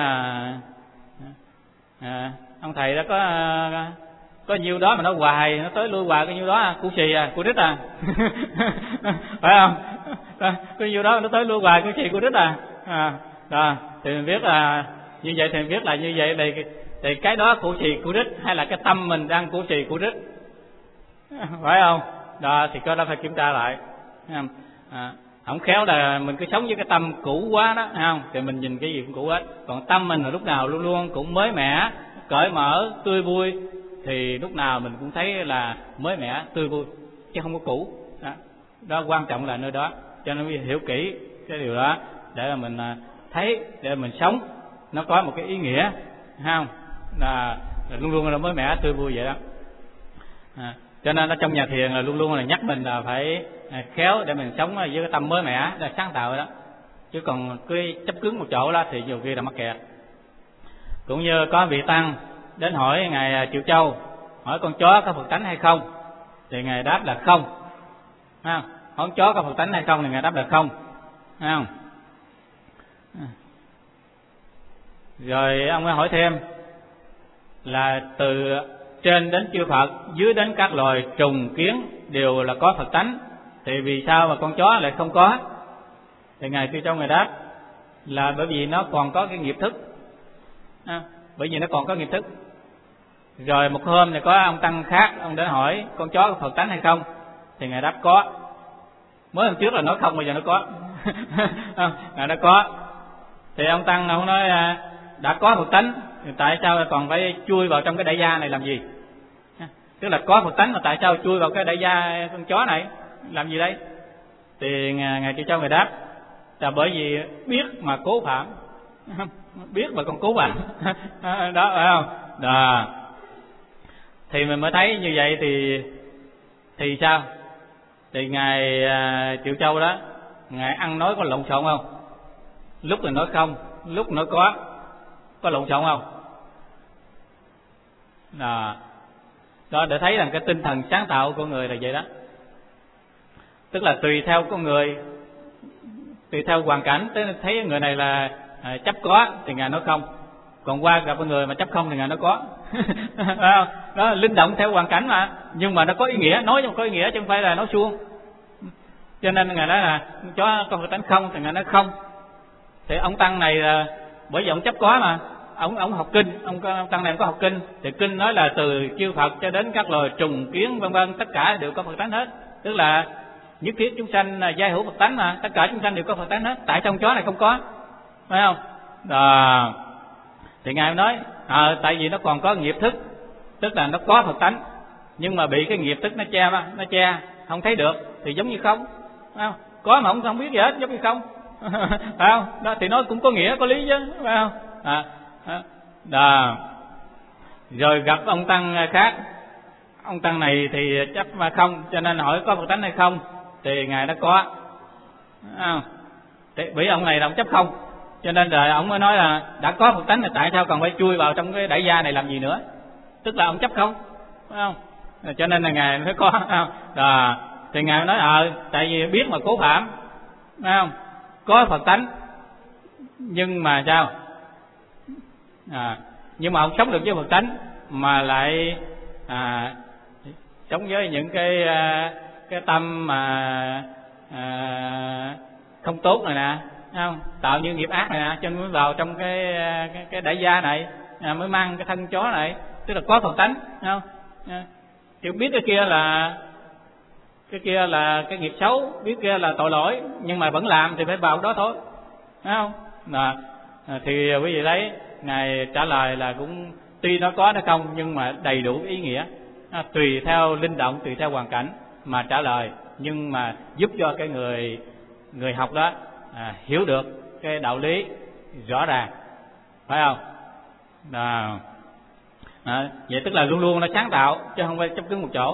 ông thầy đó có nhiêu đó mà nó hoài, nó tới lui hoài, có nhiêu đó củ xì củ rít phải không? Có nhiêu đó nó tới lui hoài, củ xì củ rít rồi thì mình biết là như vậy, thì mình biết là như vậy thì cái đó củ xì củ rít hay là cái tâm mình đang củ xì củ rít, phải không? Đó thì có đó phải kiểm tra lại. Không khéo là mình cứ sống với cái tâm cũ quá đó, thấy không? Thì mình nhìn cái gì cũng cũ hết. Còn tâm mình là lúc nào luôn luôn cũng mới mẻ, cởi mở, tươi vui, thì lúc nào mình cũng thấy là mới mẻ, tươi vui, chứ không có cũ. Đó quan trọng là nơi đó. Cho nên hiểu kỹ cái điều đó để mà mình thấy, để mình sống nó có một cái ý nghĩa, thấy không? Là luôn luôn là mới mẻ, tươi vui vậy đó. Cho nên ở trong nhà thiền là luôn luôn là nhắc mình là phải khéo để mình sống với cái tâm mới mẻ, là sáng tạo đó. Chứ còn cứ chấp cứng một chỗ đó thì nhiều khi là mắc kẹt. Cũng như có vị tăng đến hỏi ngài Triệu Châu, hỏi con chó có Phật tánh hay không, thì ngài đáp là không. Hỏi con chó có Phật tánh hay không thì ngài đáp là không, thấy không? Rồi ông ấy hỏi thêm là từ trên đến chư Phật, dưới đến các loài trùng kiến đều là có Phật tánh, thì vì sao mà con chó lại không có? Thì ngài Tiêu Châu ngài đáp là bởi vì nó còn có cái nghiệp thức, bởi vì nó còn có nghiệp thức. Rồi một hôm thì có ông tăng khác, ông đến hỏi con chó có Phật tánh hay không, thì ngài đáp có. Mới hôm trước là nói không, bây giờ nó có. Ngài đã có. Thì ông tăng ông nói đã có Phật tánh thì tại sao còn phải chui vào trong cái đại gia này làm gì? Tức là có Phật tánh mà tại sao chui vào cái đại gia con chó này làm gì đây? Thì ngài Tiêu Châu ngài đáp là bởi vì biết mà cố phạm. Biết mà còn cố phạm. Đó phải không? Đó. Thì mình mới thấy như vậy thì sao? Thì ngài Triệu Châu đó, ngài ăn nói có lộn xộn không? Lúc là nói không, lúc nói có lộn xộn không? Đó để thấy rằng cái tinh thần sáng tạo của người là vậy đó. Tức là tùy theo con người, tùy theo hoàn cảnh, thấy người này là chấp có thì ngài nói không, còn qua gặp người mà chấp không thì ngài nói có. Đó linh động theo hoàn cảnh mà, nhưng mà nó có ý nghĩa, nói nhưng có ý nghĩa chứ không phải là nói suông. Cho nên ngài nói là chó con Phật tánh không thì ngài nói không. Thì ông tăng này là bởi vì ông chấp có mà, ông học kinh, ông tăng này ông có học kinh, thì kinh nói là từ chư Phật cho đến các loài trùng kiến vân vân tất cả đều có Phật tánh hết. Tức là nhất thiết chúng sanh giai hữu Phật tánh mà, tất cả chúng sanh đều có Phật tánh hết. Tại sao chó này không có? Phải không? Thì ngài nói tại vì nó còn có nghiệp thức, tức là nó có Phật tánh nhưng mà bị cái nghiệp thức nó che không thấy được, thì giống như không. Phải không? Có mà không biết gì hết, giống như không. Phải không? Đó thì nó cũng có nghĩa, có lý chứ, phải không? rồi gặp ông tăng khác, ông tăng này thì chấp không, cho nên hỏi có Phật tánh hay không, thì ngài đã có. Vì ông này là ông chấp không, cho nên rồi ông mới nói là đã có Phật tánh thì tại sao còn phải chui vào trong cái đại gia này làm gì nữa, tức là ông chấp không, phải không? Cho nên là ngài mới có. Thì ngài nói tại vì biết mà cố phạm, phải không? Có Phật tánh nhưng mà sao? Nhưng mà ông sống được với Phật tánh mà lại sống với những cái tâm mà không tốt này nè, không? Tạo như nghiệp ác này nè, cho nên mới vào trong cái đại gia này, mới mang cái thân chó này, tức là có Phật tánh, không? Chứ biết cái kia là cái nghiệp xấu, biết kia là tội lỗi, nhưng mà vẫn làm thì phải vào đó thôi, phải không? Thì quý vị thấy ngài trả lời là cũng tuy nó có nó không, nhưng mà đầy đủ ý nghĩa, tùy theo linh động, tùy theo hoàn cảnh mà trả lời, nhưng mà giúp cho cái người học đó hiểu được cái đạo lý rõ ràng, phải không? Vậy tức là luôn luôn nó sáng tạo chứ không phải chấp cứng một chỗ.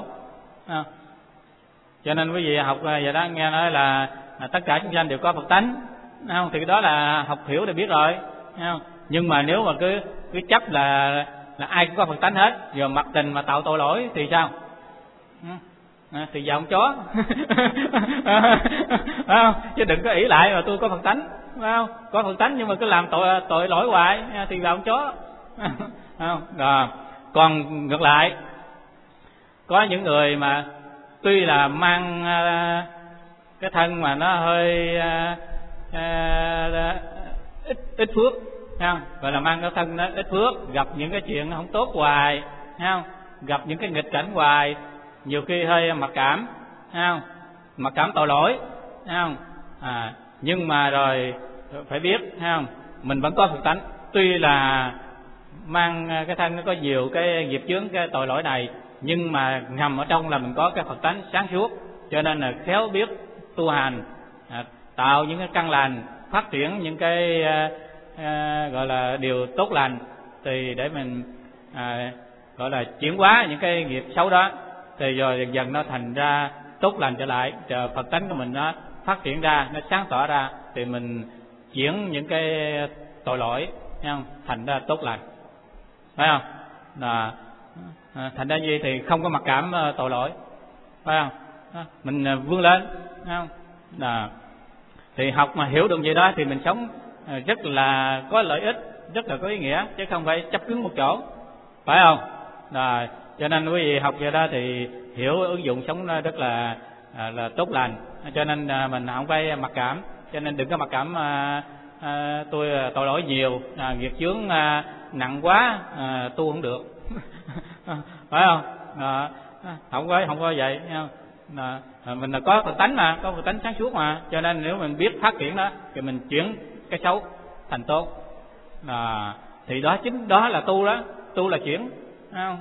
Cho nên quý vị học vậy đó, nghe nói là tất cả chúng sanh đều có Phật tánh, không? Thì cái đó là học hiểu để biết rồi, không? Nhưng mà nếu mà cứ chấp là ai cũng có Phật tánh hết, rồi mặc tình mà tạo tội lỗi thì sao? Thì vào ông chó. Chứ đừng có ỷ lại mà tôi có Phật tánh, phải không? Có Phật tánh nhưng mà cứ làm tội lỗi hoài thì vào ông chó. Còn ngược lại, có những người mà tuy là mang cái thân mà nó hơi ít phước, không? Gọi là mang cái thân nó ít phước, gặp những cái chuyện không tốt hoài, không? Gặp những cái nghịch cảnh hoài, nhiều khi hơi mặc cảm, không? Mặc cảm tội lỗi, không? Nhưng mà rồi phải biết, không? Mình vẫn có Phật tánh, tuy là mang cái thân nó có nhiều cái nghiệp chướng, cái tội lỗi này, nhưng mà ngầm ở trong là mình có cái Phật tánh sáng suốt, cho nên là khéo biết tu hành, tạo những cái căn lành, phát triển những cái gọi là điều tốt lành, thì để mình gọi là chuyển hóa những cái nghiệp xấu đó, thì rồi dần dần nó thành ra tốt lành trở lại, chờ Phật tánh của mình nó phát triển ra, nó sáng tỏ ra, thì mình chuyển những cái tội lỗi, không? Thành ra tốt lành, phải không? Thành ra gì thì không có mặc cảm tội lỗi, phải không? Mình vươn lên, phải không? Thì học mà hiểu được gì đó thì mình sống rất là có lợi ích, rất là có ý nghĩa, chứ không phải chấp cứng một chỗ, phải không? Cho nên quý vị học vậy đó thì hiểu ứng dụng sống nó rất là tốt lành, cho nên mình không phải mặc cảm, cho nên đừng có mặc cảm tôi tội lỗi nhiều, nghiệp chướng nặng quá, tu không được. Phải không? Không có vậy, không? Mình là có Phật tánh mà, có Phật tánh sáng suốt mà, cho nên nếu mình biết phát triển đó thì mình chuyển cái xấu thành tốt, thì đó chính đó là tu đó, tu là chuyển, không?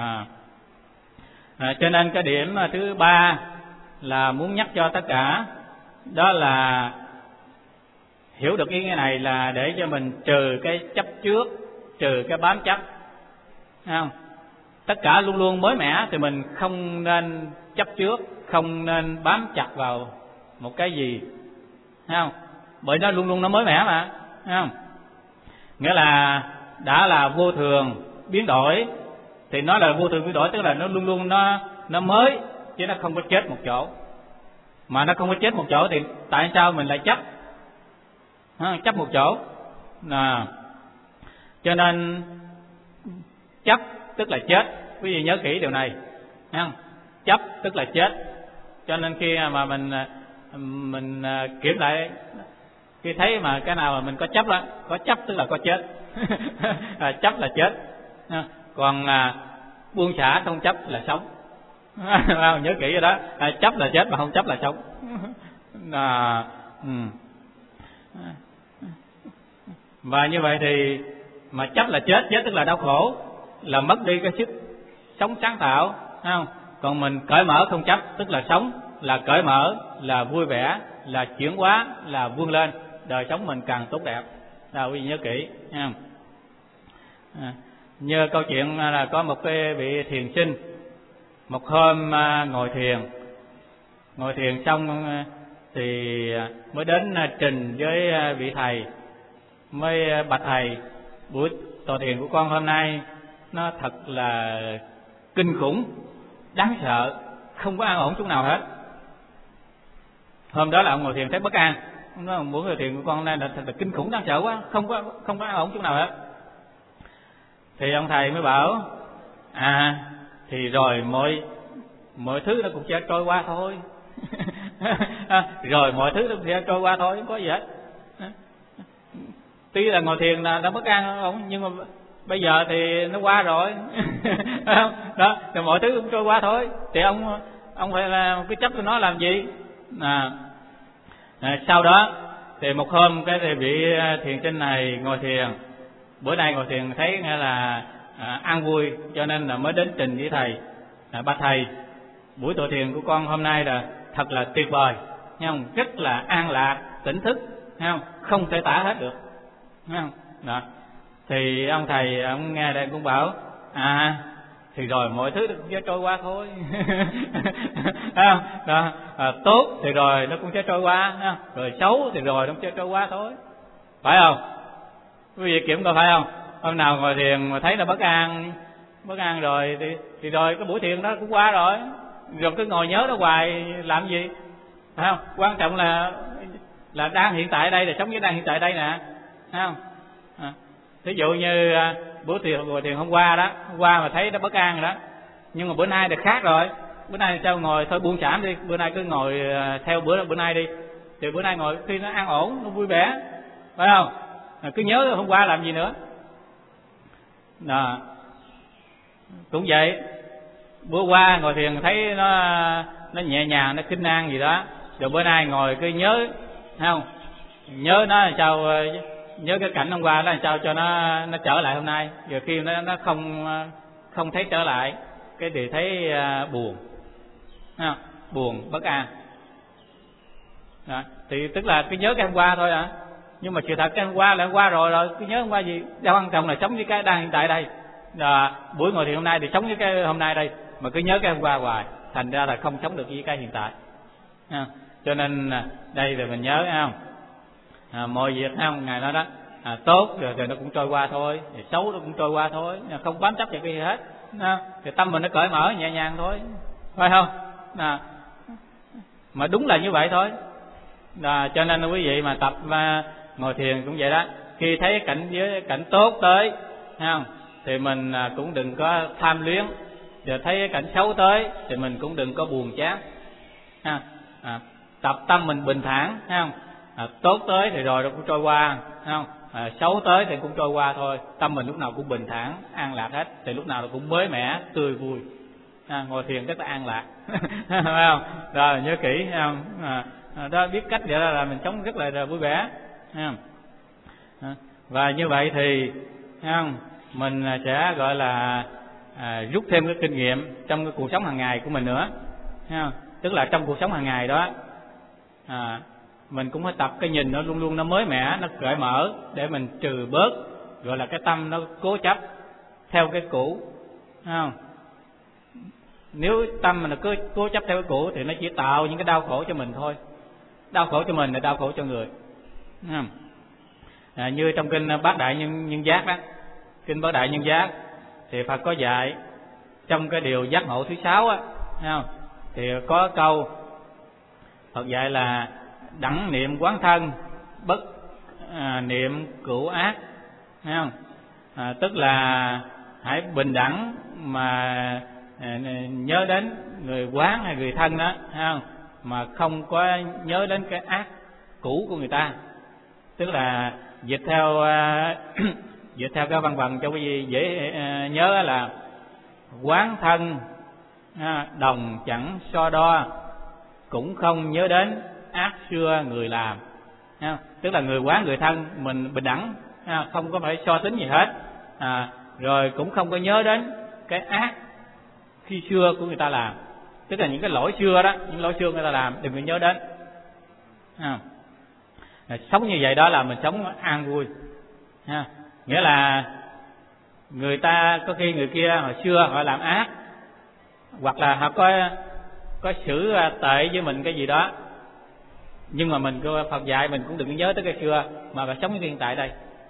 Cho nên cái điểm thứ ba là muốn nhắc cho tất cả, đó là hiểu được ý nghĩa này là để cho mình trừ cái chấp trước, trừ cái bám chấp, không? Tất cả luôn luôn mới mẻ thì mình không nên chấp trước, không nên bám chặt vào một cái gì, không? Bởi nó luôn luôn nó mới mẻ mà, không? Nghĩa là đã là vô thường biến đổi thì nó là vô thường biến đổi, tức là nó luôn luôn nó mới, chứ nó không có chết một chỗ. Mà nó không có chết một chỗ thì tại sao mình lại chấp? Chấp một chỗ. Cho nên chấp tức là chết, quý vị nhớ kỹ điều này, không? Chấp tức là chết. Cho nên khi mà mình kiểm lại, khi thấy mà cái nào mà mình có chấp đó, có chấp tức là có chết. Chấp là chết, còn buông xả không chấp là sống. Nhớ kỹ rồi đó, chấp là chết mà không chấp là sống. Và như vậy thì mà chấp là chết, chết tức là đau khổ, là mất đi cái sức sống sáng tạo, không? Còn mình cởi mở không chấp tức là sống, là cởi mở, là vui vẻ, là chuyển hóa, là vươn lên, đời sống mình càng tốt đẹp. Quý vị nhớ kỹ, không? Như câu chuyện là có một cái vị thiền sinh, một hôm ngồi thiền xong thì mới đến trình với vị thầy, mới bạch thầy: buổi tọa thiền của con hôm nay nó thật là kinh khủng, đáng sợ, không có an ổn chút nào hết. Hôm đó là ông ngồi thiền thấy bất an, ông nói: buổi ngồi thiền của con hôm nay là thật là kinh khủng, đáng sợ quá, không có an ổn chút nào hết. Thì ông thầy mới bảo: thì rồi mọi thứ nó cũng sẽ trôi qua thôi. Rồi mọi thứ nó cũng sẽ trôi qua thôi, không có gì hết. Tuy là ngồi thiền là nó bất an, nhưng mà bây giờ thì nó qua rồi. Đó, thì mọi thứ cũng trôi qua thôi. Thì ông phải là cái chấp của nó làm gì? Sau đó thì một hôm cái vị thiền sinh này ngồi thiền, bữa nay ngồi thiền thấy nghe là an vui, cho nên là mới đến trình với thầy: bạch thầy, buổi tọa thiền của con hôm nay là thật là tuyệt vời, nghe không? Rất là an lạc, tỉnh thức, nghe không? Không thể tả hết được, nghe không? Đó. Thì ông thầy ông nghe đây cũng bảo: thì rồi mọi thứ nó cũng sẽ trôi qua thôi. Đó. Tốt thì rồi nó cũng sẽ trôi qua, rồi xấu thì rồi nó cũng sẽ trôi qua thôi, phải không? Quý vị kiểm coi phải không? Hôm nào ngồi thiền mà thấy là bất an rồi thì rồi cái buổi thiền đó cũng qua rồi cứ ngồi nhớ nó hoài làm gì, phải không? Quan trọng là đang hiện tại đây, là sống với đang hiện tại đây nè, phải không? Ví dụ như buổi thiền hôm qua mà thấy nó bất an rồi đó, nhưng mà bữa nay thì khác rồi. Bữa nay sao ngồi thôi buông xả đi, bữa nay cứ ngồi theo bữa nay đi, thì bữa nay ngồi khi nó an ổn, nó vui vẻ, phải không? Cứ nhớ hôm qua làm gì nữa. Đó. Cũng vậy, bữa qua ngồi thiền thấy nó nhẹ nhàng, nó khinh an gì đó, rồi bữa nay ngồi cứ nhớ, thấy không? Nhớ nó làm sao, nhớ cái cảnh hôm qua đó làm sao cho nó trở lại hôm nay. Rồi khi nó không thấy trở lại, cái thì thấy buồn, thấy không? Buồn, bất an. Đó. Thì tức là cứ nhớ cái hôm qua thôi à. Nhưng mà sự thật cái hôm qua là hôm qua rồi cứ nhớ hôm qua gì. Quan trọng là sống với cái đang hiện tại đây. Buổi ngồi thiền hôm nay thì sống với cái hôm nay đây, mà cứ nhớ cái hôm qua hoài, thành ra là không sống được với cái hiện tại. Cho nên đây là mình nhớ, không? Mọi việc, không? Ngài nói đó, tốt rồi nó cũng trôi qua thôi, thì xấu nó cũng trôi qua thôi, không bám chấp vào cái gì hết. Thì tâm mình nó cởi mở nhẹ nhàng thôi, phải không? Mà đúng là như vậy thôi. Cho nên quý vị mà tập ngồi thiền cũng vậy đó. Khi thấy cảnh tốt tới, không? Thì mình cũng đừng có tham luyến. Rồi thấy cái cảnh xấu tới thì mình cũng đừng có buồn chán. Tập tâm mình bình thản, không? Tốt tới thì rồi nó cũng trôi qua, không? Xấu tới thì cũng trôi qua thôi. Tâm mình lúc nào cũng bình thản, an lạc hết, thì lúc nào nó cũng mới mẻ, tươi vui. Ngồi thiền rất là an lạc. Phải không? Rồi nhớ kỹ, không? Đó, biết cách vậy là mình sống rất là vui vẻ, không? Và như vậy thì, không? Mình sẽ gọi là rút thêm cái kinh nghiệm trong cái cuộc sống hàng ngày của mình nữa, không? Tức là trong cuộc sống hàng ngày đó, mình cũng phải tập cái nhìn nó luôn luôn nó mới mẻ, nó cởi mở, để mình trừ bớt gọi là cái tâm nó cố chấp theo cái cũ, không? Nếu tâm mình cứ cố chấp theo cái cũ thì nó chỉ tạo những cái đau khổ cho mình thôi, đau khổ cho mình là đau khổ cho người, không? Như trong kinh Bát Đại Nhân Giác đó, kinh Bát Đại Nhân Giác thì Phật có dạy trong cái điều giác ngộ thứ 6 á, không? Thì có câu Phật dạy là đẳng niệm quán thân, bất niệm cửu ác, thấy không? Tức là hãy bình đẳng mà nhớ đến người quán hay người thân đó, thấy không? Mà không có nhớ đến cái ác cũ của người ta. Tức là dịch theo cái văn bằng cho quý vị dễ nhớ là quán thân đồng chẳng so đo, cũng không nhớ đến ác xưa người làm. Tức là người quán người thân mình bình đẳng, không có phải so tính gì hết, rồi cũng không có nhớ đến cái ác khi xưa của người ta làm. Tức là những cái lỗi xưa đó, những lỗi xưa người ta làm đừng có nhớ đến. Sống như vậy đó là mình sống an vui. Nghĩa là Người ta có khi người kia hồi xưa họ làm ác, hoặc là họ có xử tệ với mình cái gì đó, nhưng mà mình Phật dạy mình cũng đừng nhớ tới cái xưa mà phải sống với hiện tại đây.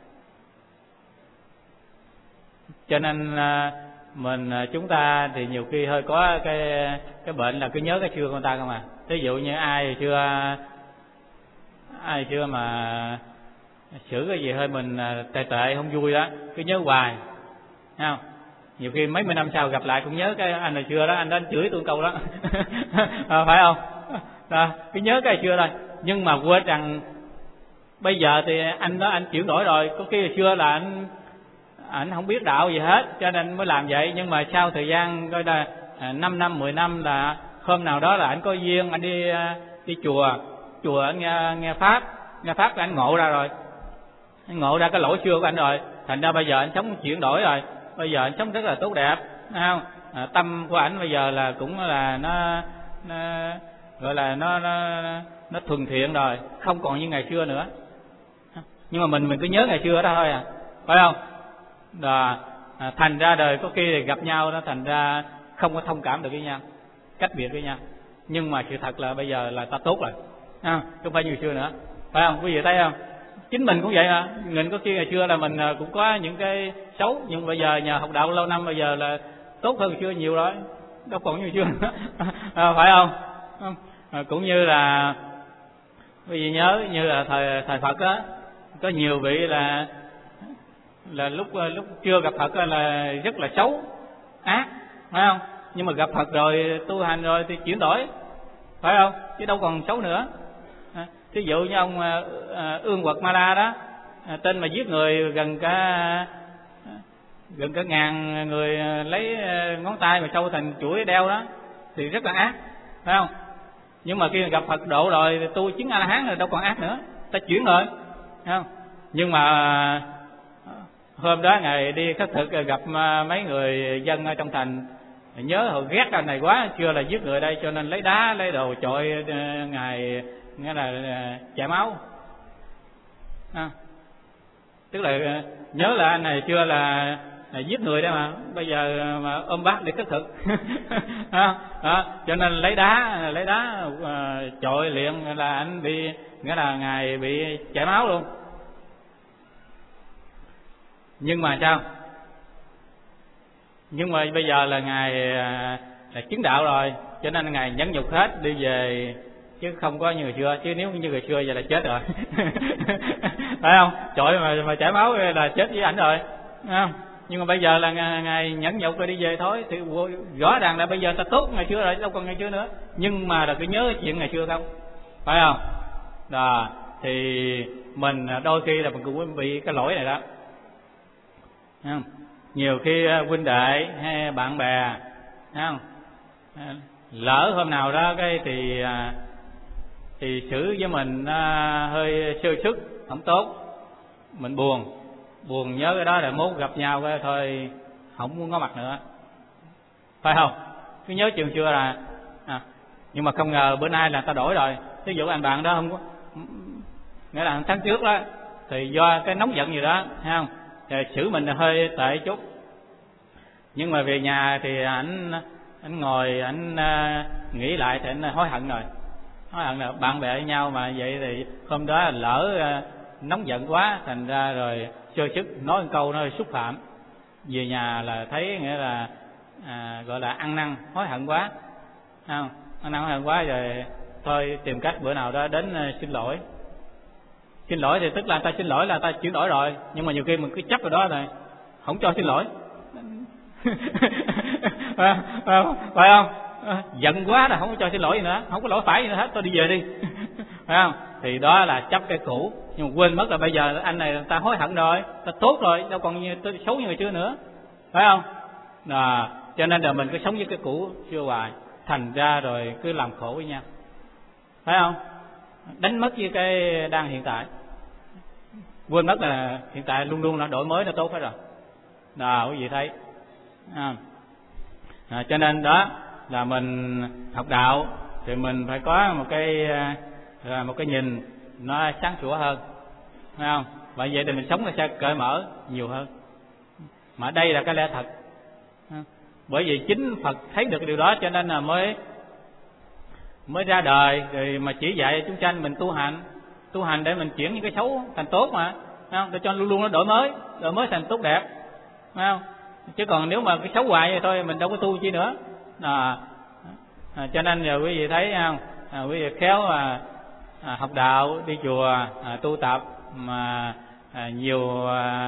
Cho nên chúng ta thì nhiều khi hơi có cái bệnh là cứ nhớ cái xưa của người ta không à. Ví dụ như ai xưa mà xử cái gì hơi mình tệ không vui đó, cứ nhớ hoài, thấy không? Nhiều khi mấy mươi năm sau gặp lại cũng nhớ cái anh hồi xưa đó, anh chửi tôi câu đó phải không? Đó, cứ nhớ cái xưa thôi, nhưng mà quên rằng bây giờ thì anh chuyển đổi rồi. Có khi hồi xưa là anh không biết đạo gì hết cho nên mới làm vậy, nhưng mà sau thời gian coi là 5 năm 10 năm là hôm nào đó là anh có duyên, anh đi chùa anh nghe pháp là anh ngộ ra rồi, anh ngộ ra cái lỗi xưa của anh rồi, thành ra bây giờ anh sống chuyển đổi rồi, bây giờ anh sống rất là tốt đẹp, thấy không? Tâm của anh bây giờ là cũng là nó gọi là nó thuần thiện rồi, không còn như ngày xưa nữa. Nhưng mà mình cứ nhớ ngày xưa đó thôi à, phải không? Đó, thành ra đời có khi gặp nhau đó, thành ra không có thông cảm được với nhau, cách biệt với nhau. Nhưng mà sự thật là bây giờ là ta tốt rồi, không phải như xưa nữa, phải không? Quý vị thấy không? Chính mình cũng vậy mà. Mình có khi ngày xưa là mình cũng có những cái xấu, nhưng bây giờ nhờ học đạo lâu năm bây giờ là tốt hơn xưa nhiều rồi, đâu còn như xưa nữa. Phải không? Cũng như là quý vị nhớ như là thời Phật á, có nhiều vị là lúc chưa gặp Phật là rất là xấu ác, phải không? Nhưng mà gặp Phật rồi tu hành rồi thì chuyển đổi, phải không? Chứ đâu còn xấu nữa. Ví dụ như ông Ương Quật Ma La đó, tên mà giết người gần cả ngàn người, lấy ngón tay mà sâu thành chuỗi đeo đó thì rất là ác, phải không? Nhưng mà khi gặp Phật độ rồi tu chứng A La Hán rồi đâu còn ác nữa, ta chuyển rồi, phải không? Nhưng mà hôm đó ngài đi khất thực gặp mấy người dân ở trong thành, nhớ họ ghét anh này quá, chưa là giết người đây, cho nên lấy đá lấy đồ chọi ngài, nghĩa là chảy máu. Tức là nhớ là anh này chưa là giết người đấy mà, bây giờ mà ôm bác đi khất thực. Đó, cho nên lấy đá chọi liền là anh bị, nghĩa là ngài bị chảy máu luôn. Nhưng mà sao? Nhưng mà bây giờ là ngài là chứng đạo rồi, cho nên ngài nhẫn nhục hết đi về, chứ không có như người xưa. Chứ nếu như người xưa giờ là chết rồi. Phải không? Chọi mà chảy máu là chết với ảnh rồi, phải không? Nhưng mà bây giờ là ngài nhẫn nhục rồi đi về thôi, thì rõ ràng là bây giờ ta tốt ngày xưa rồi, đâu còn ngày xưa nữa. Nhưng mà là cứ nhớ chuyện ngày xưa không, phải không? Đó, thì mình đôi khi là mình cũng bị cái lỗi này đó. Không? Nhiều khi huynh đệ hay bạn bè, không? Lỡ hôm nào đó cái thì xử với mình hơi sơ sức, không tốt, mình buồn nhớ cái đó, là mốt gặp nhau cái thôi không muốn có mặt nữa, phải không? Cứ nhớ chuyện xưa là nhưng mà không ngờ bữa nay là ta đổi rồi. Ví dụ anh bạn đó không có, nghĩa là tháng trước đó thì do cái nóng giận gì đó, thấy không, thì xử mình là hơi tệ chút, nhưng mà về nhà thì anh ngồi anh nghĩ lại thì anh hối hận rồi. Bạn bè với nhau mà vậy thì hôm đó lỡ nóng giận quá, thành ra rồi sơ sức nói một câu nó hơi xúc phạm, về nhà là thấy nghĩa là gọi là ăn năn hối hận quá, không? Ăn năn hối hận quá rồi thôi tìm cách bữa nào đó đến xin lỗi. Xin lỗi thì tức là ta xin lỗi là ta chuyển đổi rồi, nhưng mà nhiều khi mình cứ chấp vào đó rồi không cho xin lỗi. Phải không? Giận quá là không có cho xin lỗi gì nữa, không có lỗi phải gì nữa hết, tôi đi về đi. Phải không? Thì đó là chấp cái cũ, nhưng mà quên mất là bây giờ anh này ta hối hận rồi, ta tốt rồi, đâu còn như tôi xấu như người xưa nữa, phải không? Cho nên là mình cứ sống với cái cũ xưa hoài, thành ra rồi cứ làm khổ với nhau, phải không? Đánh mất với cái đang hiện tại, quên mất là hiện tại luôn luôn là đổi mới, nó tốt hết rồi. Quý vị thấy cho nên đó là mình học đạo thì mình phải có một cái nhìn nó sáng sủa hơn, phải không? Vậy thì mình sống nó sẽ cởi mở nhiều hơn. mà đây là cái lẽ thật. Bởi vì chính Phật thấy được điều đó cho nên là mới ra đời rồi mà chỉ dạy chúng sanh mình tu hành để mình chuyển những cái xấu thành tốt mà, không? Để cho luôn luôn nó đổi mới thành tốt đẹp, không? Chứ còn nếu mà cái xấu hoài vậy thôi mình đâu có tu chi nữa. Cho nên giờ quý vị thấy không? Quý vị khéo học đạo, đi chùa tu tập mà nhiều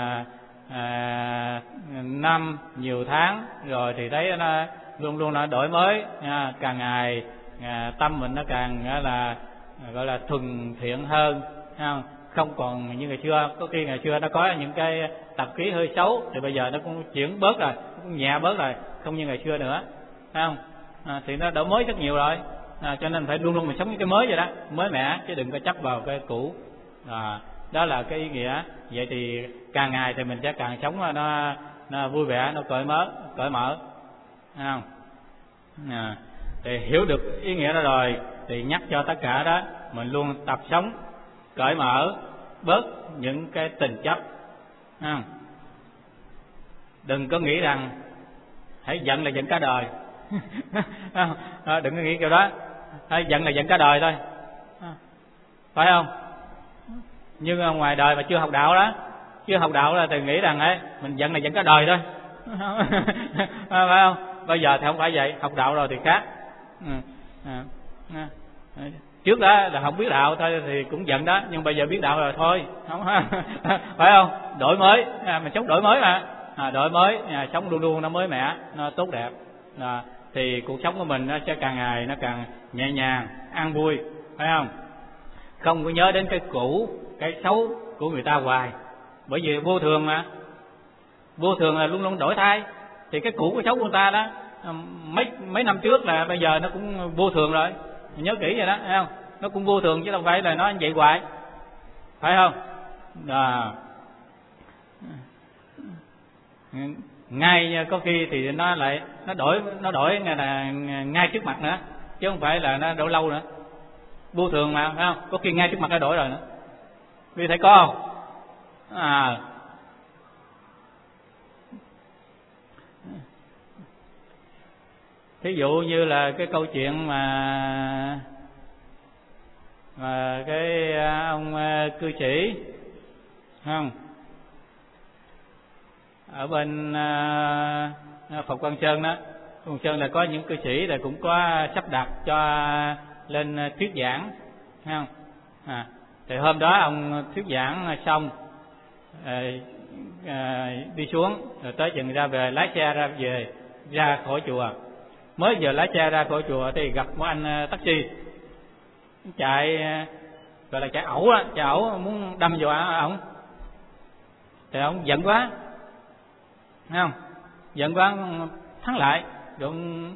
năm, nhiều tháng rồi thì thấy nó luôn luôn nó đổi mới, càng ngày tâm mình nó càng là gọi là thuần thiện hơn, không còn như ngày xưa. Có khi ngày xưa nó có những cái tập khí hơi xấu thì bây giờ nó cũng chuyển bớt rồi, cũng nhẹ bớt rồi, không như ngày xưa nữa, phải không? Thì nó đổi mới rất nhiều rồi. Cho nên phải luôn luôn mình sống những cái mới vậy đó, mới mẻ chứ đừng có chấp vào cái cũ. Đó là cái ý nghĩa. Vậy thì càng ngày thì mình sẽ càng sống nó vui vẻ, nó cởi mở, không? Thì hiểu được ý nghĩa đó rồi thì nhắc cho tất cả đó mình luôn tập sống cởi mở, bớt những cái tình chấp, không? Đừng có nghĩ rằng hãy giận là giận cả đời. Đừng có nghĩ kiểu đó, giận là giận cả đời thôi, phải không? Nhưng ngoài đời mà chưa học đạo là thì nghĩ rằng mình giận là giận cả đời thôi. Phải không? Bây giờ thì không phải vậy, học đạo rồi thì khác. Trước đó là không biết đạo thôi thì cũng giận đó, nhưng bây giờ biết đạo rồi thôi, không? Phải không? Đổi mới, mình sống đổi mới mà, đổi mới, sống luôn luôn nó mới mẻ, nó tốt đẹp, thì cuộc sống của mình nó sẽ càng ngày nó càng nhẹ nhàng, an vui, phải không? Không có nhớ đến cái cũ, cái xấu của người ta hoài, bởi vì vô thường mà, vô thường là luôn luôn đổi thay. Thì cái cũ, cái xấu của người ta đó mấy năm trước là bây giờ nó cũng vô thường rồi, nhớ kỹ vậy đó, thấy không? Nó cũng vô thường chứ đâu phải là nó vậy hoài, phải không? Ngay có khi thì nó đổi ngay trước mặt nữa, chứ không phải là nó đổi lâu nữa. Vô thường mà, phải không? Có khi ngay trước mặt nó đổi rồi nữa. Vì thấy có không? Thí dụ như là cái câu chuyện mà cái ông cư sĩ, không? Ở bên Phật Quang Sơn đó, Quang Sơn là có những cư sĩ là cũng có sắp đặt cho lên thuyết giảng, không? Thì hôm đó ông thuyết giảng xong đi xuống rồi tới chừng ra về, lái xe ra khỏi chùa. Mới giờ lái xe ra khỏi chùa thì gặp một anh taxi chạy, gọi là chạy ẩu muốn đâm vào ổng. Thì ổng giận quá, thấy không? Giận quá thắng lại, rồi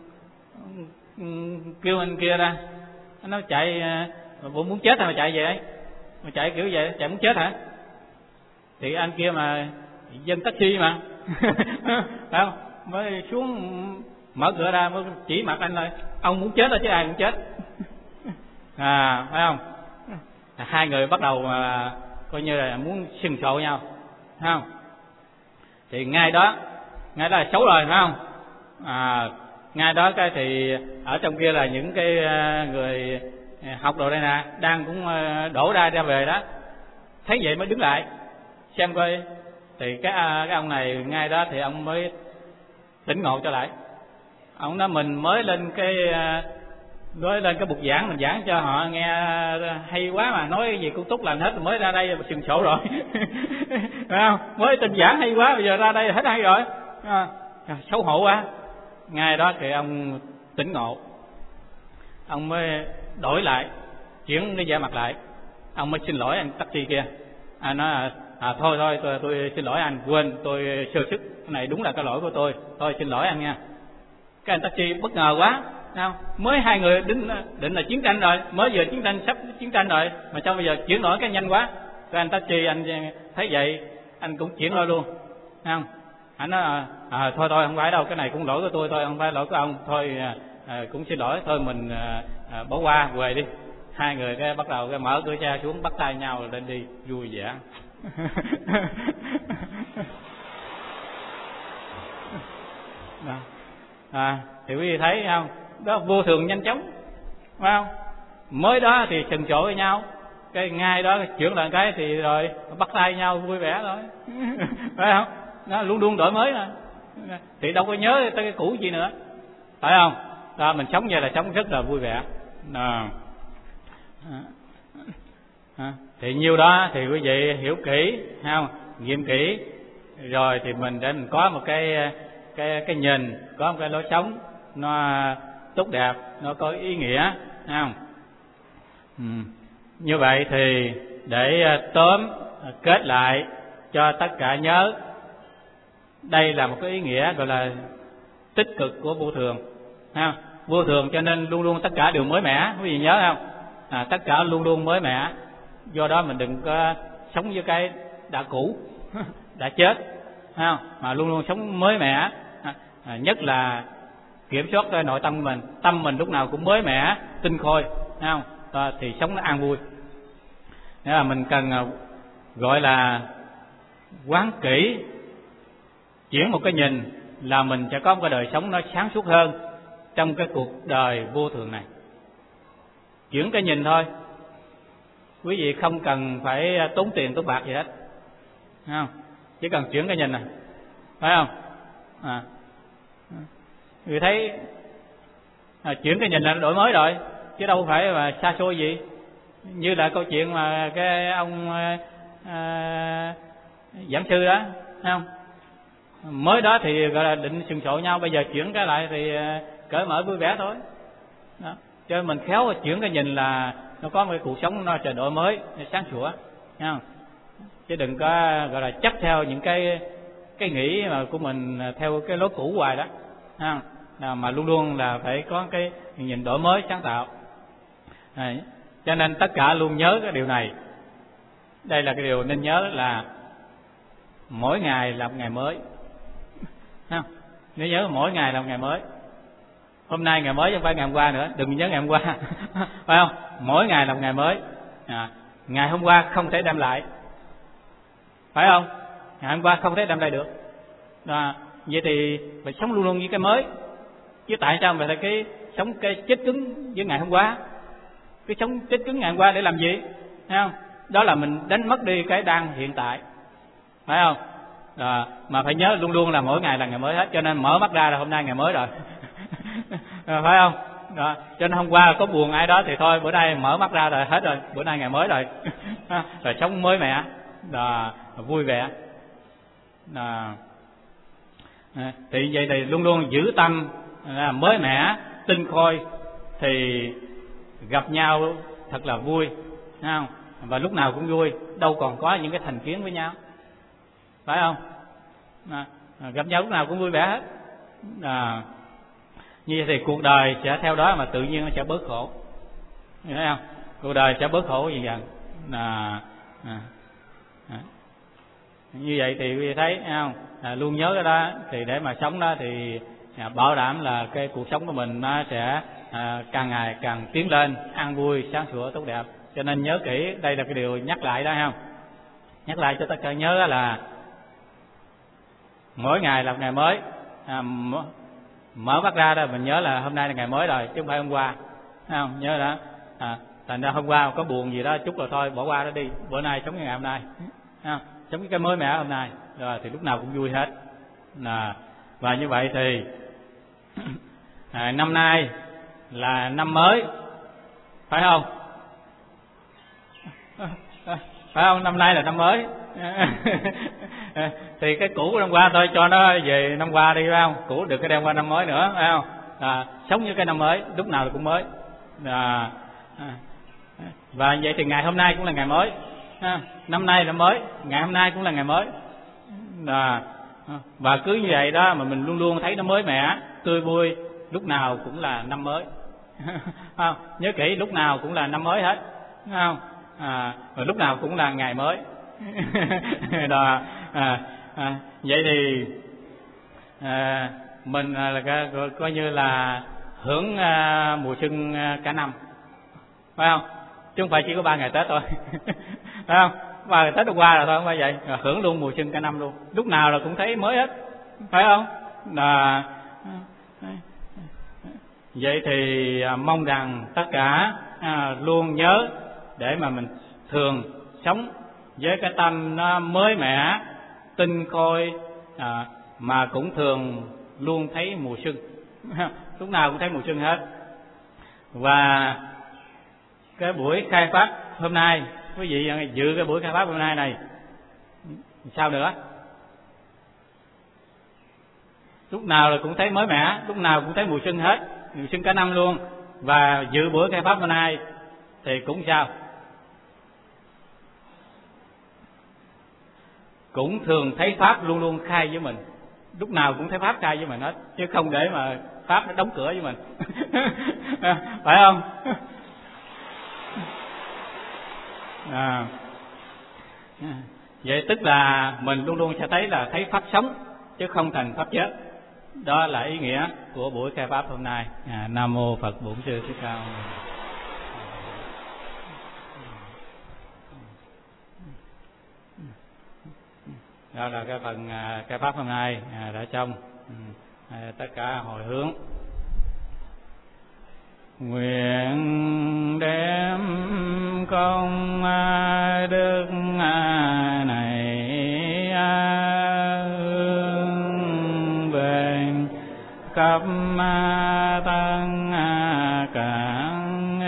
kêu anh kia ra, nó chạy bộ muốn chết mà chạy vậy, mà chạy kiểu vậy, chạy muốn chết hả? Thì anh kia mà dân taxi mà, phải không? Mới xuống mở cửa ra mới chỉ mặt anh thôi, ông muốn chết thôi chứ ai cũng chết. Phải không? Hai người bắt đầu coi như là muốn sừng sộ nhau, phải không? Thì ngay đó là xấu rồi, phải không? Ngay đó cái thì ở trong kia là những cái người học đồ đây nè, đang cũng đổ ra về đó, thấy vậy mới đứng lại xem coi. Thì cái ông này ngay đó thì ông mới tỉnh ngộ trở lại. Ông nói mình mới lên cái bục giảng, mình giảng cho họ nghe hay quá mà, nói cái gì cũng tốt lành hết, mới ra đây sừng sổ rồi. Phải không? Mới tin giảng hay quá, bây giờ ra đây hết hay rồi, xấu hổ quá. Ngay đó thì ông tỉnh ngộ, ông mới đổi lại, chuyển cái vẻ mặt lại, ông mới xin lỗi anh taxi kia. Anh nói thôi tôi xin lỗi anh, quên, tôi sơ sức, cái này đúng là cái lỗi của tôi, thôi xin lỗi anh nha. Cái anh taxi bất ngờ quá, không? Mới hai người định là chiến tranh rồi, mới vừa sắp chiến tranh rồi, mà sao bây giờ chuyển đổi cái nhanh quá. Cái anh taxi anh thấy vậy, anh cũng chuyển đổi luôn, không? Anh nói thôi không phải đâu, cái này cũng lỗi của tôi thôi, không phải lỗi của ông, thôi cũng xin lỗi, thôi mình bỏ qua về đi. Hai người cái bắt đầu cái mở cửa xe xuống, bắt tay nhau rồi lên đi vui vẻ. Thì quý vị thấy không, đó vô thường nhanh chóng, phải không? Mới đó thì sừng sộ với nhau, cái ngay đó chuyển lại cái thì rồi bắt tay nhau vui vẻ thôi. Phải không? Nó luôn luôn đổi mới mà, thì đâu có nhớ tới cái cũ gì nữa, phải không? Đó, mình sống vậy là sống rất là vui vẻ. Thì nhiêu đó thì quý vị hiểu kỹ, không, nghiệm kỹ rồi thì mình có một cái nhìn, có một cái lối sống nó tốt đẹp, nó có ý nghĩa, không? Như vậy thì để tóm kết lại cho tất cả nhớ, đây là một cái ý nghĩa gọi là tích cực của vô thường, ha. Vô thường cho nên luôn luôn tất cả đều mới mẻ, quý vị nhớ không? Tất cả luôn luôn mới mẻ, do đó mình đừng có sống với cái đã cũ, đã chết, không? Mà luôn luôn sống mới mẻ, nhất là kiểm soát cái nội tâm của mình, tâm mình lúc nào cũng mới mẻ, tinh khôi, không? Thì sống nó an vui. Nên là mình cần gọi là quán kỹ, chuyển một cái nhìn là mình sẽ có một cái đời sống nó sáng suốt hơn trong cái cuộc đời vô thường này. Chuyển cái nhìn thôi, quý vị không cần phải tốn tiền tốn bạc gì hết, không? Chỉ cần chuyển cái nhìn này, phải không? Người thấy chuyển cái nhìn là đổi mới rồi, chứ đâu phải là xa xôi gì. Như là câu chuyện mà cái ông giảng sư đó, thấy không? Mới đó thì gọi là định sừng sộ nhau, bây giờ chuyển cái lại thì cởi mở vui vẻ thôi. Đó. Cho nên mình khéo chuyển cái nhìn là nó có một cái cuộc sống nó sẽ đổi mới, sáng sủa, thấy không? Chứ đừng có gọi là chấp theo những cái nghĩ mà của mình theo cái lối cũ hoài đó, thấy không? Mà luôn luôn là phải có cái nhìn đổi mới sáng tạo. Cho nên tất cả luôn nhớ cái điều này. Đây là cái điều nên nhớ là mỗi ngày là một ngày mới, không? Nếu nhớ mỗi ngày là một ngày mới. Hôm nay ngày mới chứ không phải ngày hôm qua nữa, đừng nhớ ngày hôm qua. Phải không? Mỗi ngày là một ngày mới. Ngày hôm qua không thể đem lại, phải không? Ngày hôm qua không thể đem lại được. Vậy thì phải sống luôn luôn với cái mới. Chứ tại sao mà cái sống cái chết cứng với ngày hôm qua? Cái sống chết cứng ngày hôm qua để làm gì? Thấy không? Đó là mình đánh mất đi cái đang hiện tại, phải không? Mà phải nhớ luôn luôn là mỗi ngày là ngày mới hết. Cho nên mở mắt ra là hôm nay ngày mới rồi. Phải không? Cho nên hôm qua có buồn ai đó thì thôi, bữa nay mở mắt ra rồi hết rồi, bữa nay ngày mới rồi. Rồi sống mới mẻ, vui vẻ. Thì vậy thì luôn luôn giữ tâm mới mẻ, tinh khôi, thì gặp nhau thật là vui, thấy không? Và lúc nào cũng vui, đâu còn có những cái thành kiến với nhau, phải không? Gặp nhau lúc nào cũng vui vẻ hết. Như vậy thì cuộc đời sẽ theo đó mà tự nhiên nó sẽ bớt khổ, thấy không? Cuộc đời sẽ bớt khổ dần dần. Như vậy thì quý vị thấy không? Luôn nhớ cái đó, thì để mà sống đó thì bảo đảm là cái cuộc sống của mình nó sẽ càng ngày càng tiến lên, an vui, sáng sủa, tốt đẹp. Cho nên nhớ kỹ, đây là cái điều nhắc lại đó, không? Nhắc lại cho tất cả nhớ là mỗi ngày là một ngày mới. Mở mắt ra đó mình nhớ là hôm nay là ngày mới rồi, chứ không phải hôm qua, thấy không? Nhớ đó. Thành ra hôm qua có buồn gì đó chút rồi thôi, bỏ qua đó đi. Bữa nay sống cái ngày hôm nay, sống cái mới mẻ hôm nay, rồi thì lúc nào cũng vui hết. Và như vậy thì năm nay là năm mới, phải không? Phải không? Năm nay là năm mới. Thì cái cũ của năm qua thôi, cho nó về năm qua đi, phải không? Cũ được cái đem qua năm mới nữa, phải không? Sống như cái năm mới, lúc nào cũng mới. Và vậy thì ngày hôm nay cũng là ngày mới. Năm nay là mới, ngày hôm nay cũng là ngày mới. Và cứ như vậy đó mà mình luôn luôn thấy nó mới mẻ, tươi vui, lúc nào cũng là năm mới. Không? Nhớ kỹ, lúc nào cũng là năm mới hết, không? Rồi lúc nào cũng là ngày mới. Vậy thì mình coi như là hưởng mùa xuân cả năm, phải không? Chứ không phải chỉ có 3 ngày Tết thôi. Phải không? 3 ngày Tết hôm qua rồi thôi, không phải vậy. Hưởng luôn mùa xuân cả năm luôn, lúc nào là cũng thấy mới hết, phải không? Vậy thì mong rằng tất cả luôn nhớ để mà mình thường sống với cái tâm nó mới mẻ, tinh khôi, mà cũng thường luôn thấy mùa xuân. Lúc nào cũng thấy mùa xuân hết. Và cái buổi khai pháp hôm nay, quý vị dự cái buổi khai pháp hôm nay này sao nữa? Lúc nào là cũng thấy mới mẻ, lúc nào cũng thấy mùa xuân hết, mùa xuân cả năm luôn. Và dự buổi khai pháp hôm nay thì cũng sao? Cũng thường thấy pháp luôn luôn khai với mình, lúc nào cũng thấy pháp khai với mình hết, chứ không để mà pháp nó đóng cửa với mình. Phải không? Vậy tức là mình luôn luôn sẽ thấy là thấy pháp sống chứ không thành pháp chết. Đó là ý nghĩa của buổi khai pháp hôm nay. Nam mô Phật Bổn Sư Thích Ca Mâu Ni. Đó là cái phần khai pháp hôm nay đã xong. Tất cả hồi hướng nguyện đem công đức này hướng về khắp tăng cảng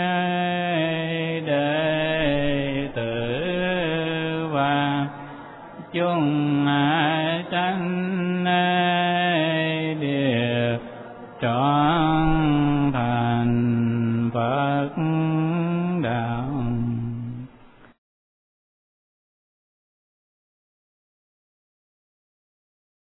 đệ tử và chúng sanh địa trọn